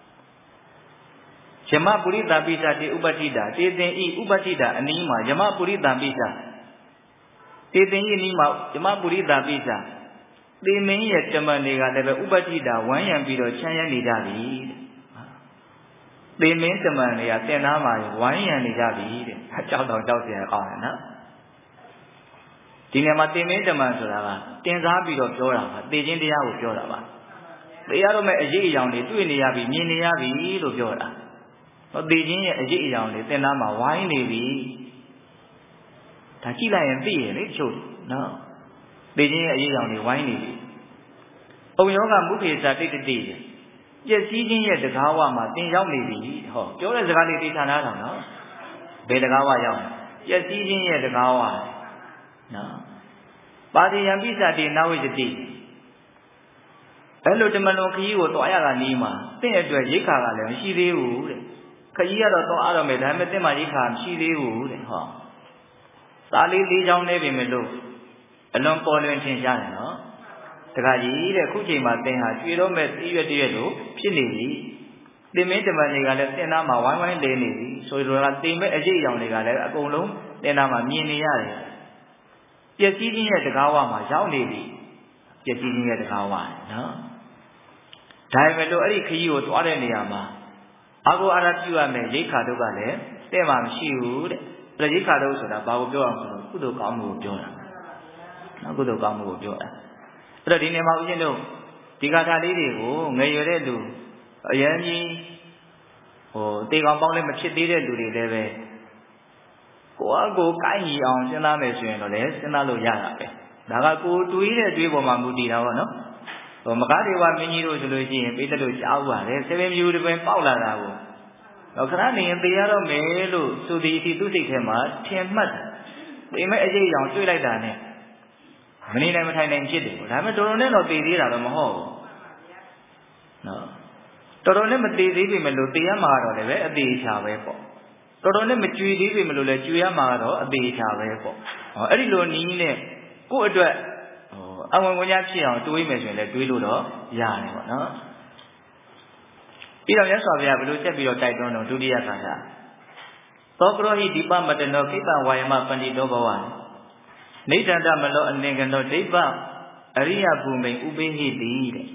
ယမပုရိသပိသတိဥပဋ္ဌိတာတေသင်ဤဥပဋ္ဌိတာအနီးမှာယမပုရိသပိသတေသင်ဤနီးမှာယမပုရိသပိသသေမင်းရဲ့တမန်တွေကလည်းပဲဥပဋ္ဌိတာဝမ်းရံပြီးတော့ချမ်းရနေကြပြီသေမင်းတမန်တွေကတင်သားမှာဝိုင်းရံနေကြပြီတဲ့ကြောက်တော့ကြောက်เสียကောင်းတယ်နော်ဒီနေရာမှာသေမင်းတမန်ဆိုတာကတင်စားပြီးတော့ပြောတာပါသေခြင်းတရားကိုပြောတာပါသေရတော့မဲ့အရေးအယောင်တွေတွေ့နေရပြီမြင်နေရပြီလို့ပြောတာဟောသေခြင်းရဲ့အရေးအယောင်တွေတင်သားမှာဝိုင်းနေပြီဒါကြည့်လိုက်ရင်သိရင်လေချို့နော်သေခြင်းရဲ့အရေးအယောင်တွေဝိုင်းနေပြီအုံယောဂမုခေစာတိတ်တိပျက်စီးခြင်းရဲ့တကားဝမှာတင်ရောက်နေပြီဟောပြောတဲ့စကားလေးသိချာနားထောင်နော်ဘယ်တကားဝရောက်ပျက်စီးခြင်းရဲ့တကားဝနော်ပါတိယံပိစတိနဝိတ္တိအဲ့လိုတမလွန်ခကြီးကိုတွားရတာနီးမှာတင့်အတွက်ရိတ်ခါကလည်းမရှိသေးဘူးတဲ့ခကြီးကတော့တွားရတော့မယ်ဒါပေမဲ့တင့်မှာရိတ်ခါမရှိသေးဘူးတဲ့ဟောစာလေး၄ချောင်းနေပြီမလို့အလွန်ပေါ်လွင်ထင်ရှားတယ်နော်တခါကြီးတဲ့ခုချိန်မှာတင်ဟာကျွေတော့မဲ့တည့်ရွက်တည့်ရွက်လို့ဖြစ်နေပြီတင်မင်းတမန်တွေကလည်းတင်သားမှာဝိုင်းဝိုင်းလဲနေပြီဆိုတော့တင်မဲ့အရေးအယောင်တွေကလည်းအကုန်လုံးတင်သားမှာမြင်နေရတယ်ပျက်စီးခြင်းရဲ့တကားဝမှာရောက်နေပြီပျက်စီးခြင်းရဲ့တကားဝနော်ဒါပေမဲ့လို့အဲ့ဒီခကြီးကိုသွားတဲ့နေရာမှာအာကိုအာရပြုရမယ်ရိတ်ခါတို့ကလည်းတဲ့မှာမရှိဘူးတဲ့အဲ့ရိတ်ခါတို့ဆိုတာဘာကိုပြောအောင်ဆိုတော့ကုသိုလ်ကောင်းမှုကိုပြောတာနော်ကုသိုလ်ကောင်းမှုကိုပြောတာအဲ့တော့ဒီနေရာမှာဦးဇင်းတို့ဒီဂါထာလေးတွေကိုငယ်ရွယ်တဲ့လူအရင်ကြီးတေကောင်ပေါင်းလည်းမဖြစ်သေးတဲ့လူတွေလည်းပဲကိုယ့်အကိုကိုင်းညီအောင်စဉ်းစားမယ်ဆိုရင်တော့လည်းစဉ်းစားလို့ရတာပဲဒါကကိုတွေးတဲ့တွေးပေါ်မှာမူတည်တာပေါ့နော်မကားဒေဝမင်းကြီးတို့ဆိုလို့ရှိရင်ပိတ်တယ်လို့ကြားဥပါတယ်ဆေးပင်မြူတွေပင်ပေါက်လာတာကိုတော့ခဏနေရင်သေရတော့မယ်လို့ဆိုဒီအထိသူ့စိတ်ထဲမှာထင်မှတ်တယ်သေမဲ့အရေးအယောင်တွေးလိုက်တာနဲ့မနေနိုင်မထိုင်နိုင်ဖြစ်တယ်ဒါပေမဲ့တော်တော်နဲ့တော့သေသေးတာတော့မဟုတ်ဘူးနော်တော်တော်နဲ့မသေးသေးပြီမလို့သေရမှာတော့လည်းပဲအသေးချာပဲပေါ့တော်တော်နဲ့မကြွေသေးပြီမလို့လည်းကြွေရမှာတော့အသေးချာပဲပေါ့အဲ့ဒီလိုနီးနဲ့ကိုယ့်အတွက်အဝင်ဝင်ကြားဖြစ်အောင်တွေးမယ်ဆိုရင်လည်းတွေးလို့တော့ရတယ်ပေါ့နော်ပြီးတော့မြတ်စွာဘုရားဘယ်လိုဆက်ပြီးတော့တိုက်တွန်းတော့ဒုတိယခါသာသောကရောဟိဒီပမတနောကိပ္ပဝါယမပန္တိတောဘဝနိဒန္တမလောအလင်္ကနောဒိဗ္ဗအရိယဘူမိန်ဥပိဟိတိတဲ့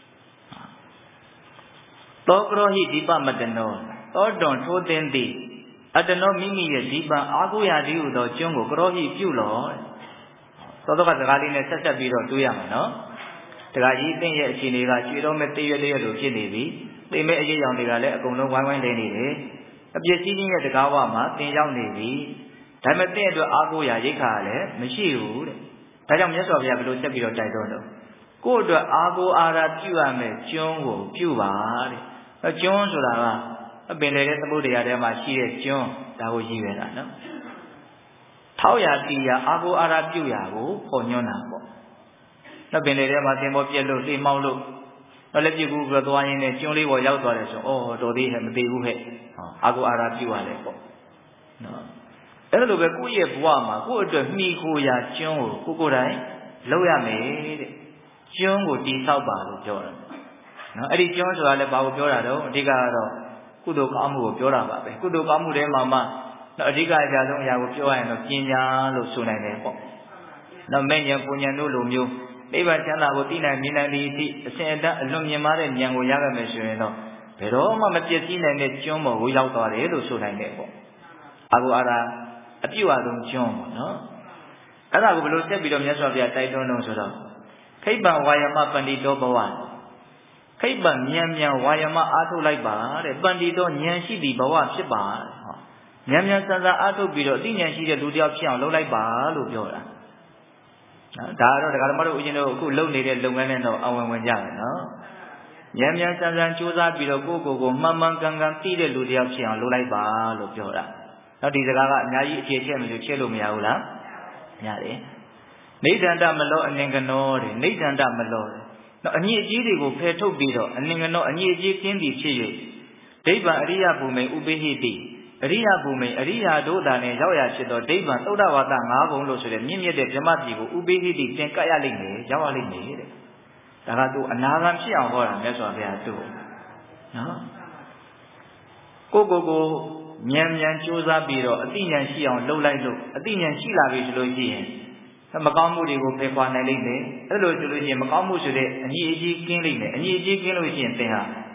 သောကရောဟိဒီပမတနောသောတွန်ထိုးသိင်းသည်အတနောမိမိရဲ့ဒီပအာကိုရာတိဟုသောကျွန်းကိုကရောဟိပြုလောသောတော့ကစကားလေးနဲ့ဆက်ဆက်ပြီးတော့တွေးရမှာနော်တခါကြီးတင့်ရဲ့အခြေအနေကကျွေတော့မဲ့တည့်ရွက်လေးလိုဖြစ်နေပြီသိမဲ့အရေးရောင်တွေကလည်းအကုန်လုံးဝိုင်းဝိုင်းနေနေတယ်အပြည့်စည်းခြင်းရဲ့တကားဝမှာတင်ရောက်နေပြီဒါပေမဲ့တင့်အတွက်အာကိုရာရိတ်ခါလည်းမရှိဘူးတဲ့ဒါကြောင့်မြတ်စွာဘုရားဘယ်လိုဆက်ပြီးတော့တိုက်တွန်းတော့ကိုယ့်အတွက်အာကိုအာရပြုရမယ်ကျွန်းကိုပြုပါတဲ့ကျွန်းဆိုတာကပင်လေတဲ့သမုဒ္ဒရာထဲမှာရှိတဲ့ကျွန်းဒါကိုရည်ရွယ်တာနော်ထောက်ရတီးရအာကိုအာရပြုရကိုပေါ်ညွှန်းတာပေါ့နောက်ပင်လေထဲမှာသင်္ဘောပြက်လို့လှေမောက်လို့နောက်လည်းပြစ်ကူပြီးတော့သွားရင်းနဲ့ကျွန်းလေးပေါ်ရောက်သွားတယ်ဆိုတော်သေးဟဲ့မသေးဘူးဟဲ့အာကိုအာရပြုရတယ်ပေါ့နော်အဲ့လိုပဲကိုယ့်ရဲ့ဘဝမှာကိုယ့်အတွက်မှီခိုရာကျွန်းကိုကိုယ်တိုင်လုပ်ရမယ်တဲ့ကျွန်းကိုတည်ဆောက်ပါလို့ပြောတာနော်အဲ့ဒီကျွန်းဆိုတာလည်းဘာကိုပြောတာတော့အဓိကကတော့ကုသိုလ်ကောင်းမှုကိုပြောတာပါပဲကုသိုလ်ကောင်းမှုထဲမှာမှအဓိကအကြဆုံးအရာကိုပြောရရင်တော့ပညာလို့ဆိုနိုင်တယ်ပေါ့နောက်မဲ့ဉာဏ်ပူဉာဏ်တို့လိုမျိုးနိဗ္ဗာန်ချမ်းသာကိုသိနိုင်မြင်နိုင်သည့်အထိအစဉ်အတန်းအလွန်မြင်မာတဲ့ဉာဏ်ကိုရခဲ့မယ်ဆိုရင်တော့ဘယ်တော့မှမပြည့်စည်နိုင်တဲ့ကျွန်းပေါ်ကိုရောက်သွားတယ်လို့ဆိုနိုင်တယ်ပေါ့အာကိုအာရအပြုအဆုံးကျွန်းပေါ့နော်အဲ့ဒါကိုဘယ်လိုဆက်ပြီးတော့မြတ်စွာဘုရားတိုက်တွန်းတော့ဆိုတော့ခိဗ္ဗံဝါယမပန္တိတောဘဝခိဗ္ဗံမြန်မြန်ဝါယမအားထုတ်လိုက်ပါတဲ့ပန္တိတောဉာဏ်ရှိသည့်ဘဝဖြစ်ပါဟောမြန်မြန်ဆန်ဆန်အားထုတ်ပြီးတော့အသိဉာဏ်ရှိတဲ့လူတစ်ယောက်ဖြစ်အောင်လုပ်လိုက်ပါလို့ပြောတာနော်ဒါကတော့ဒကာဓမ္မတို့ဦးဇင်းတို့အခုလုပ်နေတဲ့လုပ်ငန်းနဲ့တော့အဝင်ဝင်ကြတယ်နော်မြန်မြန်ဆန်ဆန်ကြိုးစားပြီးတော့ကိုယ့်ကိုယ်မှန်မှန်ကန်ကန်သိတဲ့လူတစ်ယောက်ဖြစ်အောင်လုပ်လိုက်ပါလို့ပြောတာနောက်ဒီစကားကအများကြီးအခြေချက်မလို့ချက်လို့မရဘူးလားရတယ်နိဒန္တမလောအလင်္ကနောတဲ့နိဒန္တမလောတဲ့နောက်အညစ်အကြေးတွေကိုဖယ်ထုတ်ပြီးတော့အလင်္ကနောအညစ်အကြေးကင်းသည်ဖြစ်၍ဒိဗ္ဗံအရိယဘူမိန်ဥပိဟိတိအရိယဘူမိန်အရိယာတို့သာနဲ့ရောက်ရဖြစ်သောဒိဗ္ဗံသုဒ္ဓဝါဒ၅ဘုံလို့ဆိုတဲ့မြင့်မြတ်တဲ့ဗြဟ္မပြည်ကိုဥပိဟိတိသင်ကပ်ရလိမ့်မယ်ရောက်ရလိမ့်မယ်တဲ့ဒါကသူအနာဂံဖြစ်အောင်ဟောတာမြတ်စွာဘုရားသူ့နော်ကိုမြန်မြန်ကြိုးစားပြီးတော့အသိဉာဏ်ရှိအောင်လုပ်လိုက်လို့အသိဉာဏ်ရှိလာပြီဆိုလို့ရှိရင်မကောင်းမှုတွေကိုပယ်ခွာနိုင်လိမ့်မယ်အဲ့လိုဆိုလို့ရှိရင်မကောင်းမှုဆိုတဲ့အညီအကျေးကင်းလိမ့်မယ်အညီအကျေးကင်းလို့ရှိရင်သင်ဟာ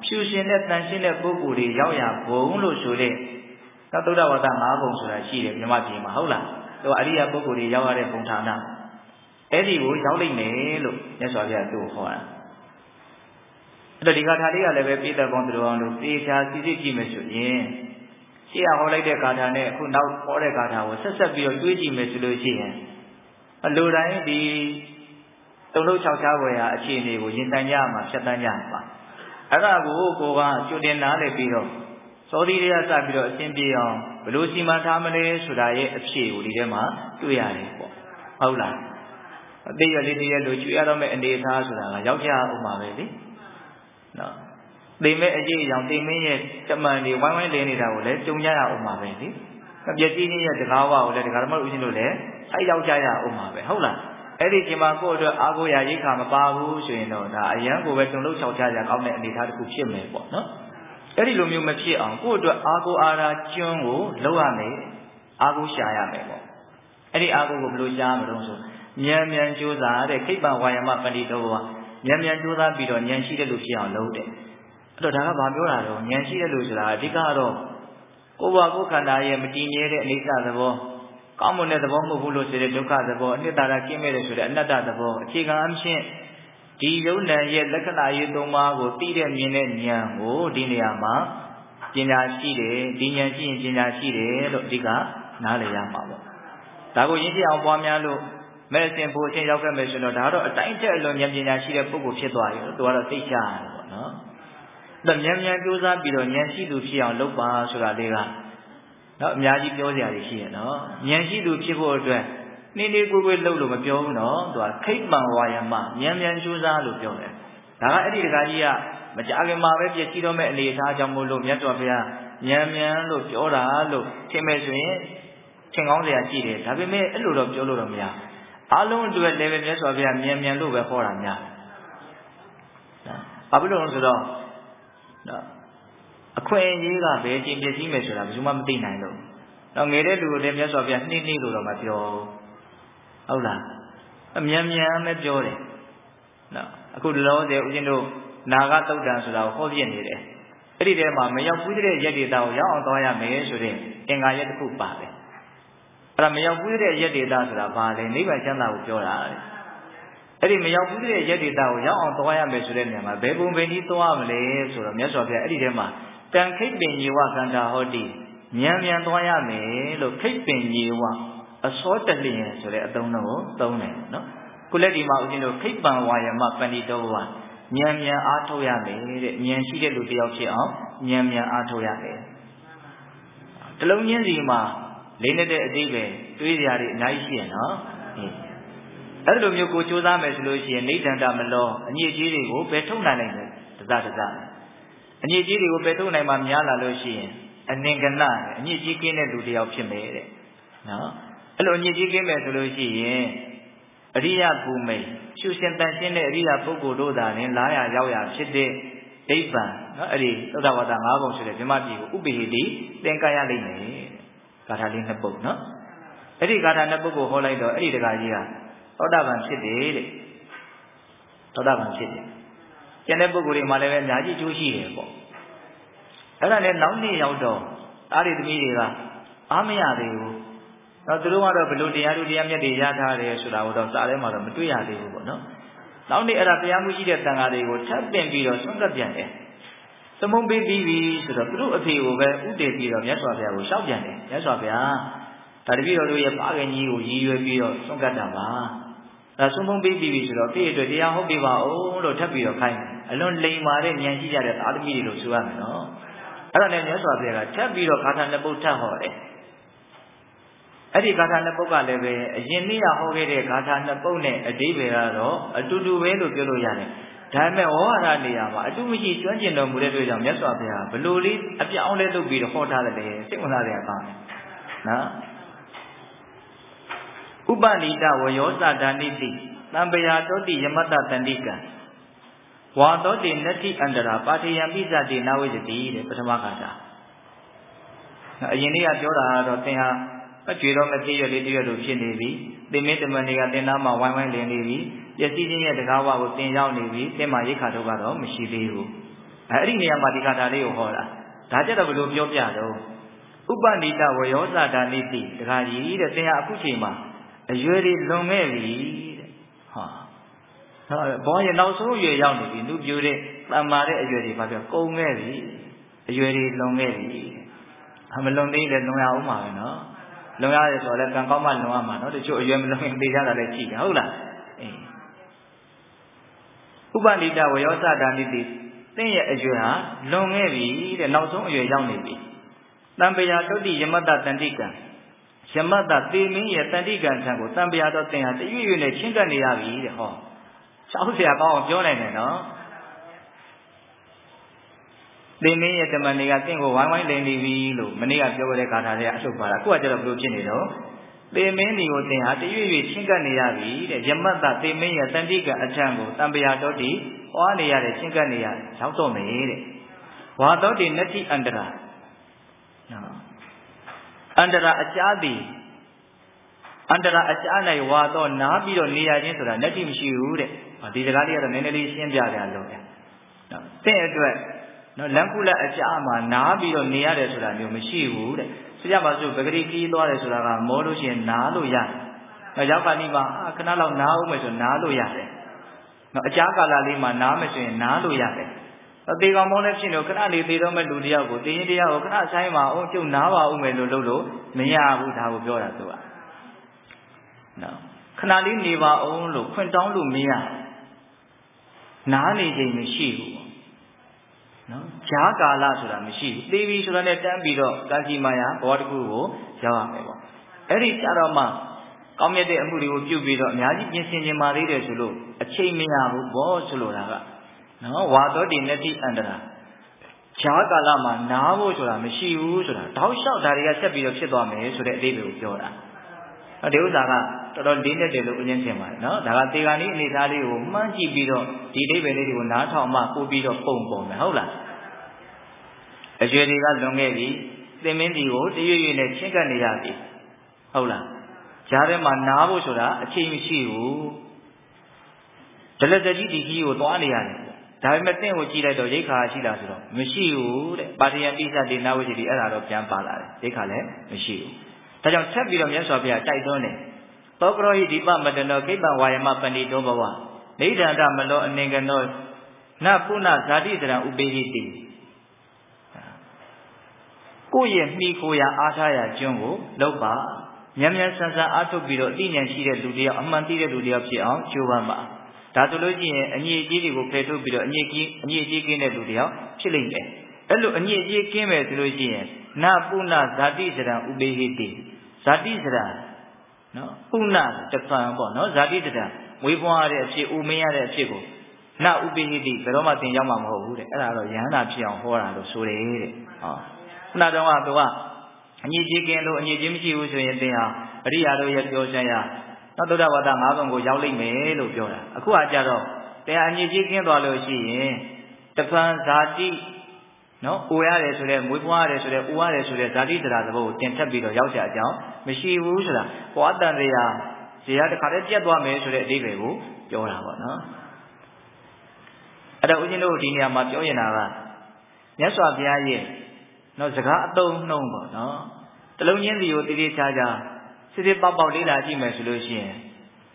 ဖြူရှင်တဲ့တန်ရှင်းတဲ့ပုဂ္ဂိုလ်တွေရောက်ရဘုံလို့ဆိုတဲ့သတ္တဝါဒ၅ဘုံဆိုတာရှိတယ်မြမပြည်မှာဟုတ်လားသူအရိယပုဂ္ဂိုလ်တွေရောက်ရတဲ့ဘုံဌာနအဲ့ဒီကိုရောက်လိုက်မယ်လို့မြတ်စွာဘုရားသူ့ကိုဟောတာအဲ့တော့ဒီဂါထာလေးကလည်းပဲပြည်သက်ကောင်းသူတော်အောင်လို့သေချာစီစစ်ကြည့်မယ်ဆိုရင်ရှေ့ကဟောလိုက်တဲ့ဂါထာနဲ့အခုနောက်ဟောတဲ့ဂါထာကိုဆက်ဆက်ပြီးတော့တွေးကြည့်မယ်ဆိုလို့ရှိရင်အလိုတိုင်းဒီတုံ့လုံး၆ချားဝယ်ရာအခြေအနေကိုရင်ဆိုင်ကြမှာဖြတ်တန်းကြမှာအဲ့ဒါကိုကိုကကျွတင်နားလည်ပြီးတော့စောသီတွေကစပြီးတော့အရှင်းပြေအောင်ဘလို့စီမံထားမလဲဆိုတာရဲ့အဖြေကိုဒီထဲမှာတွေ့ရတယ်ပေါ့ဟုတ်လားအသေးရလေးတည်းရဲ့လို့ကျွေးရတော့မဲ့အနေထားဆိုတာကယောက်ျားဥမာပဲလေနော်သိမဲ့အရေးအကြောင်းသိမင်းရဲ့တမန်တွေဝိုင်းဝိုင်းလည်နေတာကိုလည်းကြုံကြရအောင်ပါပဲလေပျက်စီးခြင်းရဲ့တကားဝါကိုလည်းဒကာဓမ္မတို့ဦးဇင်းတို့လည်းဆိုင်ရောက်ကြရအောင်ပါပဲဟုတ်လားအဲ့ဒီချိန်မှာကိုယ့်အတွက်အားကိုးရရိတ်ခါမပါဘူးဆိုရင်တော့ဒါအရန်ကိုပဲတုံ့လုံးချောက်ချရကောင်းတဲ့အနေအထားတစ်ခုဖြစ်မယ်ပေါ့နော်အဲ့ဒီလိုမျိုးမဖြစ်အောင်ကိုယ့်အတွက်အားကိုးအားထားကျွန်းကိုလောက်ရမယ်အားကိုးရှာရမယ်ပေါ့အဲ့ဒီအားကိုးကိုဘယ်လိုရှားမလို့ဆိုမြန်မြန်ကြိုးစားတဲ့ခိပ္ပဝါယမပဏိတောဘမြန်မြန်ကြိုးစားပြီးတော့ဉာဏ်ရှိတဲ့လူဖြစ်အောင်လုပ်တယ်အဲ့တော့ဒါကဘာပြောတာတော့ဉာဏ်ရှိတဲ့လူဆိုတာအဓိကတော့ကိုယ်ဘာကိုယ်ခန္ဓာရဲ့မတည်မြဲတဲ့အိဋ္ဌသဘောကောင်းမွန်တဲ့သဘောမဟုတ်ဘူးလို့ဆိုတဲ့ဒုက္ခသဘောအနှစ်သာရကျင်းမဲ့တယ်ဆိုတဲ့အနတ္တသဘောအခြေခံအဖြစ်ဒီယုံ nant ရဲ့လက္ခဏာရေး၃ပါးကိုသိတဲ့မြင်တဲ့ဉာဏ်ကိုဒီနေရာမှာပညာရှိတယ်ဒီဉာဏ်ရှိရင်ပညာရှိတယ်လို့အဓိကနားလည်ရမှာပေါ့ဒါကိုရင်းပြအောင်ပွားများလို့မဲ့စင်ဖို့အချင်းရောက်ခဲ့မယ်ဆိုတော့ဒါတော့အတိုင်းတက်အလွန်ဉာဏ်ပညာရှိတဲ့ပုဂ္ဂိုလ်ဖြစ်သွားပြီသူကတော့သိချရတယ်ပေါ့နော်ဒါဉာဏ်ဉာဏ်ကြိုးစားပြီးတော့ဉာဏ်ရှိသူဖြစ်အောင်လုပ်ပါဆိုတာလေးကနော်အများကြီးပြောစရာတွေရှိရနော်ဉာဏ်ရှိသူဖြစ်ဖို့အတွက်နှင်းလေးကိုယ်ကိုယ်လှုပ်လို့မပြောဘူးနော်သူကခိတ်ပံဝါယမဉာဏ်ဉာဏ်ကြိုးစားလို့ပြောတယ်ဒါကအဲ့ဒီတခါကြီးကမကြခင်မှာပဲပြည့်စည်တော့မဲ့အနေအထားကြောင့်မို့လို့မြတ်စွာဘုရားဉာဏ်ဉာဏ်လို့ပြောတာလို့ထင်မဲ့ဆိုရင်ထင်ကောင်းစရာရှိတယ်ဒါပေမဲ့အဲ့လိုတော့ပြောလို့တော့မရအားလုံးအတွက်လည်းပဲမြတ်စွာဘုရားဉာဏ်ဉာဏ်လို့ပဲဟောတာများဘာဖြစ်လို့လဲဆိုတော့နော်အခွင့်အရေးကဘယ်အချိန်ပြည့်စည်မယ်ဆိုတာဘယ်သူမှမသိနိုင်လို့တော့ငယ်တဲ့လူကိုလည်းမြတ်စွာဘုရားနှိမ့်နှိမ့်လို့တော့မပြောဟုတ်လားအမြန်မြန်ပဲပြောတယ်နော်အခုလောဆယ်ဦးဇင်းတို့နာဂသုတ်တံဆိုတာကိုဟောပြနေတယ်အဲ့ဒီထဲမှာမရောက်ဘူးတဲ့ရက်ဒေတာကိုရောက်အောင်သွားရမယ်ဆိုတဲ့အင်္ဂါရက်တစ်ခုပါတယ်အဲ့ဒါမရောက်ဘူးတဲ့ရက်ဒေတာဆိုတာဘာလဲနိဗ္ဗာန်ချမ်းသာကိုပြောတာအဲ့ဒီမရောက်ဘူးတဲ့ရက်ဒေတာကိုရောက်အောင်သွားရမယ်ဆိုတဲ့နေရာမှာဘယ်ပုံဘယ်နည်းသွားမလဲဆိုတော့မြတ်စွာဘုရားအဲ့ဒီထဲမှာတန်ခိတ်ပင်ညေဝကန္တာဟောတိမြန်မြန်သွားရမယ်လို့ခိတ်ပင်ညေဝအစောတလျင်ဆိုတဲ့အသုံးတော်ကိုသုံးတယ်နော်ခုလက်ဒီမှာဦးဇင်းတို့ခိတ်ပံဝါယမပဏိတောဘမြန်မြန်အားထုတ်ရမယ်တဲ့ဉာဏ်ရှိတဲ့လူတစ်ယောက်ဖြစ်အောင်မြန်မြန်အားထုတ်ရမယ်တလုံးချင်းစီမှာလေးနဲ့တဲ့အသေးပဲတွေးစရာတွေအများကြီးရှိရနော်အဲ့လိုမျိုးကိုကြိုးစားမယ်ဆိုလို့ရှိရင်နိဒန္တမလောအညစ်အကြေးတွေကိုပဲထုတ်နိုင်နိုင်တယ်တစတစအညစ်အကြေးတွေကိုပဲထုတ်နိုင်မှများလာလို့ရှိရင်အနင်္ဂနအညစ်အကြေးကင်းတဲ့လူတစ်ယောက်ဖြစ်မယ်တဲ့နော်အဲ့လိုအညစ်အကြေးကင်းမယ်ဆိုလို့ရှိရင်အရိယဘူမိတ်ရှုရှင်တန်ရှင်းတဲ့အရိယပုဂ္ဂိုလ်တို့သာလင်လာရရောက်ရဖြစ်တဲ့ဒိဗ္ဗံနော်အဲ့ဒီသုဒ္ဓဝါဒ၅ပုံဆိုတဲ့ဗြဟ္မပြည်ကိုဥပ္ပဟိတိသင်္ကာရလိမ့်မယ်ဂါထာလေးနှစ်ပုဒ်နော်အဲ့ဒီဂါထာနှစ်ပုဒ်ကိုဟောလိုက်တော့အဲ့ဒီတခါကြီးကသောတာပန်ဖြစ်တယ်တဲ့သောတာပန်ဖြစ်တယ်ကျန်တဲ့ပုဂ္ဂိုလ်တွေမှလည်းပဲအများကြီးကျိုးရှိတယ်ပေါ့အဲ့ဒါနဲ့နောက်နေ့ရောက်တော့သားတွေသမီးတွေကအားမရသေးဘူးတော့သူတို့ကတော့ဘယ်လိုတရားတို့တရားမြတ်တွေရထားတယ်ဆိုတာကိုတော့စာထဲမှာတော့မတွေ့ရသေးဘူးပေါ့နော်နောက်နေ့အဲ့ဒါတရားမှုရှိတဲ့တန်ဃာတွေကိုထပ်ပင်ပြီးတော့ဆွမ်းကပ်ပြန်တယ်သမုံပေးပြီးပြီဆိုတော့သူတို့အဖေကိုပဲဥတည်ပြီးတော့မြတ်စွာဘုရားကိုရှောက်ပြန်တယ်မြတ်စွာဘုရားဒါတပည့်တော်တို့ရဲ့ပါခင်ကြီးကိုရည်ရွယ်ပြီးတော့ဆွမ်းကပ်တာပါဒါဆွမ်းပုံပေးပြီးပြီဆိုတော့ပြည့်အတွက်တရားဟုတ်ပြီပါအောင်လို့ထပ်ပြီးတော့ခိုင်းတယ်အလွန်လိမ်မာတဲ့ဉာဏ်ရှိကြတဲ့သာသမီတွေလို့ဆိုရမယ်နော်အဲ့ဒါနဲ့မြတ်စွာဘုရားကထပ်ပြီးတော့ဂါထာနှစ်ပုဒ်ထပ်ဟောတယ်အဲ့ဒီဂါထာနှစ်ပုဒ်ကလည်းပဲအရင်နေ့ကဟောခဲ့တဲ့ဂါထာနှစ်ပုဒ်နဲ့အဓိပ္ပာယ်ကတော့အတူတူပဲလို့ပြောလို့ရတယ်ဒါပေမဲ့ဝါရနေရာမှာအတူမရှိကျွမ်းကျင်တော်မူတဲ့အတွက်ကြောင့်မြတ်စွာဘုရားဘလို့လေးအပြောင်းလဲလုပ်ပြီးတော့ဟောထားတယ်လေစိတ်ဝင်စားစရာကောင်းတယ်နော်ဥပနိတဝယောသဒာနိတိသံပယာတောတိယမတ္တတန္တိကံဝါတောတိနတ္ထိအန္တရာပါတိယံပိစတိနာဝိဇ္ဇတိတဲ့ပထမဂါထာအရင်နေ့ကပြောတာကတော့သင်ဟာအကျွေတော့မသိရလေးတရွတ်လို့ဖြစ်နေပြီသင်မင်းတမန်တွေကသင်သားမှာဝိုင်းဝိုင်းလင်နေပြီပျက်စီးခြင်းရဲ့တကားဝါကိုသင်ရောက်နေပြီသင်မှာရိက္ခာထုတ်ကတော့မရှိသေးဘူးအဲ့ဒီနေရာမှာဒီကာထာလေးကိုဟောတာဒါကြတော့ဘယ်လိုပြောပြတော့ဥပနိတဝယောဇတာနိတိတခါကြီးတဲ့သင်ဟာအခုချိန်မှာအရွယ်တွေလွန်ခဲ့ပြီတဲ့ဟာဘောရင်နောက်ဆုံးအရွယ်ရောက်နေပြီလူပြိုတဲ့တန်မာတဲ့အရွယ်တွေဘာပြောကုန်ခဲ့ပြီအရွယ်တွေလွန်ခဲ့ပြီမလွန်သေးလည်းလွန်ရအောင်ပါပဲနော်လွန်ရတယ်ဆိုတော့လည်းကံကောင်းမှလွန်ရမှာနော်တချို့အရွယ်မလွန်ရင်သိကြတာလည်းရှိတယ်ဟုတ်လားဥပနိတဝယောဇတာနိတိသင်ရဲ့အရွယ်ဟာလွန်ခဲ့ပြီတဲ့နောက်ဆုံးအရွယ်ရောက်နေပြီတံပယာတုတ်တိယမတ္တတန္တိကံယမတ္တသေမင်းရဲ့တန္တိကံထံကိုတံပယာတော့သင်ဟာတရွေ့ရွေ့နဲ့ချင်းကပ်နေရပြီတဲ့ဟောရှောက်เสียကောင်းအောင်ပြောနိုင်တယ်နော်သေမင်းရဲ့တမန်တွေကသင်ကိုဝိုင်းဝိုင်းလိန်နေပြီလို့မနေ့ကပြောခဲ့တဲ့ဂါထာတွေကအဆုတ်ပါတာခုကကျတော့ဘယ်လိုဖြစ်နေတော့သေမင်းဒီကိုသင်ဟာတရွေ့ရွေ့ချင်းကပ်နေရပြီတဲ့ယမတ္တသေမင်းရဲ့တန္တိကံအထံကိုတံပယာတော့တိဟောနေရတယ်ချင်းကပ်နေရရောက်တော့မယ်တဲ့ဝါတော့တိနတ္တိအန္တရာအန္တရာအကြားသည်အန္တရာအကြား၌ဝါတော့နားပြီးတော့နေရခြင်းဆိုတာနတ္တိမရှိဘူးတဲ့ဒီစကားလေးကတော့နည်းနည်းလေးရှင်းပြကြလို့တဲ့နော်သင်အတွက်နော်လမ်းကုလအကြားမှာနားပြီးတော့နေရတယ်ဆိုတာမျိုးမရှိဘူးတဲ့ဆိုကြပါစို့ပဂရိခီးသွားတယ်ဆိုတာကမောလို့ရှိရင်နားလို့ရတယ်နော်ရောက်ခါနီးမှာခဏလောက်နားဦးမယ်ဆိုနားလို့ရတယ်နော်အကြားကာလလေးမှာနားမယ်ဆိုရင်နားလို့ရတယ်သေကောင်မောလည်းဖြစ်လို့ခဏလေးသေတော့မဲ့လူတယောက်ကိုသေရင်တရားကိုခဏဆိုင်မှာအောင်ကျုပ်နားပါဦးမယ်လို့လုပ်လို့မရဘူးဒါကိုပြောတာသူကနော်ခဏလေးနေပါအောင်လို့ခွင့်တောင်းလို့မရနားနေချိန်မရှိဘူးနော်ဈာကာလဆိုတာမရှိဘူးသေပြီဆိုတာနဲ့တန်းပြီးတော့ကာစီမာယာဘောတစ်ခုကိုရောက်ရမယ်ပေါ့အဲ့ဒီကြတော့မှကောင်းမြတ်တဲ့အမှုတွေကိုပြုပြီးတော့အများကြီးပြင်ဆင်ခြင်းပါသေးတယ်ဆိုလို့အချိန်မရဘူးဘောဆိုလိုတာကနော်ဝါသောတိနတ္တိအန္တရာဈာကာလမှာနားဖို့ဆိုတာမရှိဘူးဆိုတာတောက်လျှောက်ဒါတွေကဆက်ပြီးတော့ဖြစ်သွားမယ်ဆိုတဲ့အသေးတွေကိုပြောတာဒီဥစ္စာကတော်တော်လေးနဲ့တယ်လို့အရင်ထင်ပါတယ်နော်ဒါကတေဂာနီအနေသားလေးကိုမှန်းကြည့်ပြီးတော့ဒီအိဗယ်လေးတွေကိုနားထောင်မှပို့ပြီးတော့ပုံပုံမယ်ဟုတ်လားအရွယ်တွေကလွန်ခဲ့ပြီသင်မင်းဒီကိုတရွေ့ရွေ့နဲ့ချင်းကပ်နေရပြီဟုတ်လားဈာထဲမှာနားဖို့ဆိုတာအချိန်မရှိဘူးဒလတကြီးဒီကြီးကိုသွားနေရတယ်ဒါပေမဲ့တင့်ကိုကြည့်လိုက်တော့ရိတ်ခါရှိလားဆိုတော့မရှိဘူးတဲ့ပါတိယပိစ္ဆတိနာဝိတိအဲ့ဒါတော့ပြန်ပါလာတယ်ရိတ်ခါလည်းမရှိဘူးဒါကြောင့်ဆက်ပြီးတော့မြတ်စွာဘုရားတိုက်တွန်းတယ်သောကရောဟိဒီပမတနောကိပ္ပဝါယမပဏိတောဘဝနေဒန္တမလောအနေကနောနပုဏ္ဏဇာတိတရံဥပေဟိတိကိုယ့်ရဲ့မိခိုရာအားထားရာကျွန်းကိုလုပ်ပါမြန်မြန်ဆန်ဆန်အားထုတ်ပြီးတော့အသိဉာဏ်ရှိတဲ့လူတယောက်အမှန်သိတဲ့လူတယောက်ဖြစ်အောင်ကြိုးပမ်းပါဒါဆိုလို့ရှိရင်အညစ်အကြေးတွေကိုဖယ်ထုတ်ပြီးတော့အညစ်အကြေးကင်းတဲ့လူတယောက်ဖြစ်လိမ့်မယ်အဲ့လိုအညစ်အကြေးကင်းမယ်ဆိုလို့ရှိရင်နပုဏ္ဏဇာတိစရံဥပေဟိတိဇာတိစရံနော်ပုဏ္ဏတဖန်ပေါ့နော်ဇာတိတရံမွေးဖွားရတဲ့အဖြစ်ဦးမင်းရတဲ့အဖြစ်ကိုနဥပေဟိတိဘယ်တော့မှသင်ရောက်မှာမဟုတ်ဘူးတဲ့အဲ့ဒါတော့ယဟန္တာဖြစ်အောင်ဟောတာလို့ဆိုတယ်တဲ့ဟောခုနတော့ကသူကအညစ်အကြေးကင်းလို့အညစ်အကြေးမရှိဘူးဆိုရင်သင်ဟာအရိယာတို့ရဲ့ပြောစရာနောက်သုဒ္ဓဝါဒ၅ပုံကိုရောက်လိမ့်မယ်လို့ပြောတာအခုကကြတော့တရားအညစ်အကြေးကင်းသွားလို့ရှိရင်တဖန်ဇာတိနော်အိုရတယ်ဆိုတဲ့မွေးဖွားရတယ်ဆိုတဲ့အိုရတယ်ဆိုတဲ့ဇာတိတရားသဘောကိုတင်ထပ်ပြီးတော့ရောက်ကြအကြောင်းမရှိဘူးဆိုတာဘဝတန်တရားဇေယျတစ်ခါတည်းပြတ်သွားမယ်ဆိုတဲ့အဓိပ္ပာယ်ကိုပြောတာပေါ့နော်အဲ့တော့ဦးဇင်းတို့ဒီနေရာမှာပြောရင်တာကမြတ်စွာဘုရားရဲ့နော်စကားအသုံးနှုန်းပေါ့နော်တလုံးချင်းစီကိုတည်တည်ချာချာစစ်စစ်ပေါက်ပေါက်လေးလာကြည့်မယ်ဆိုလို့ရှိရင်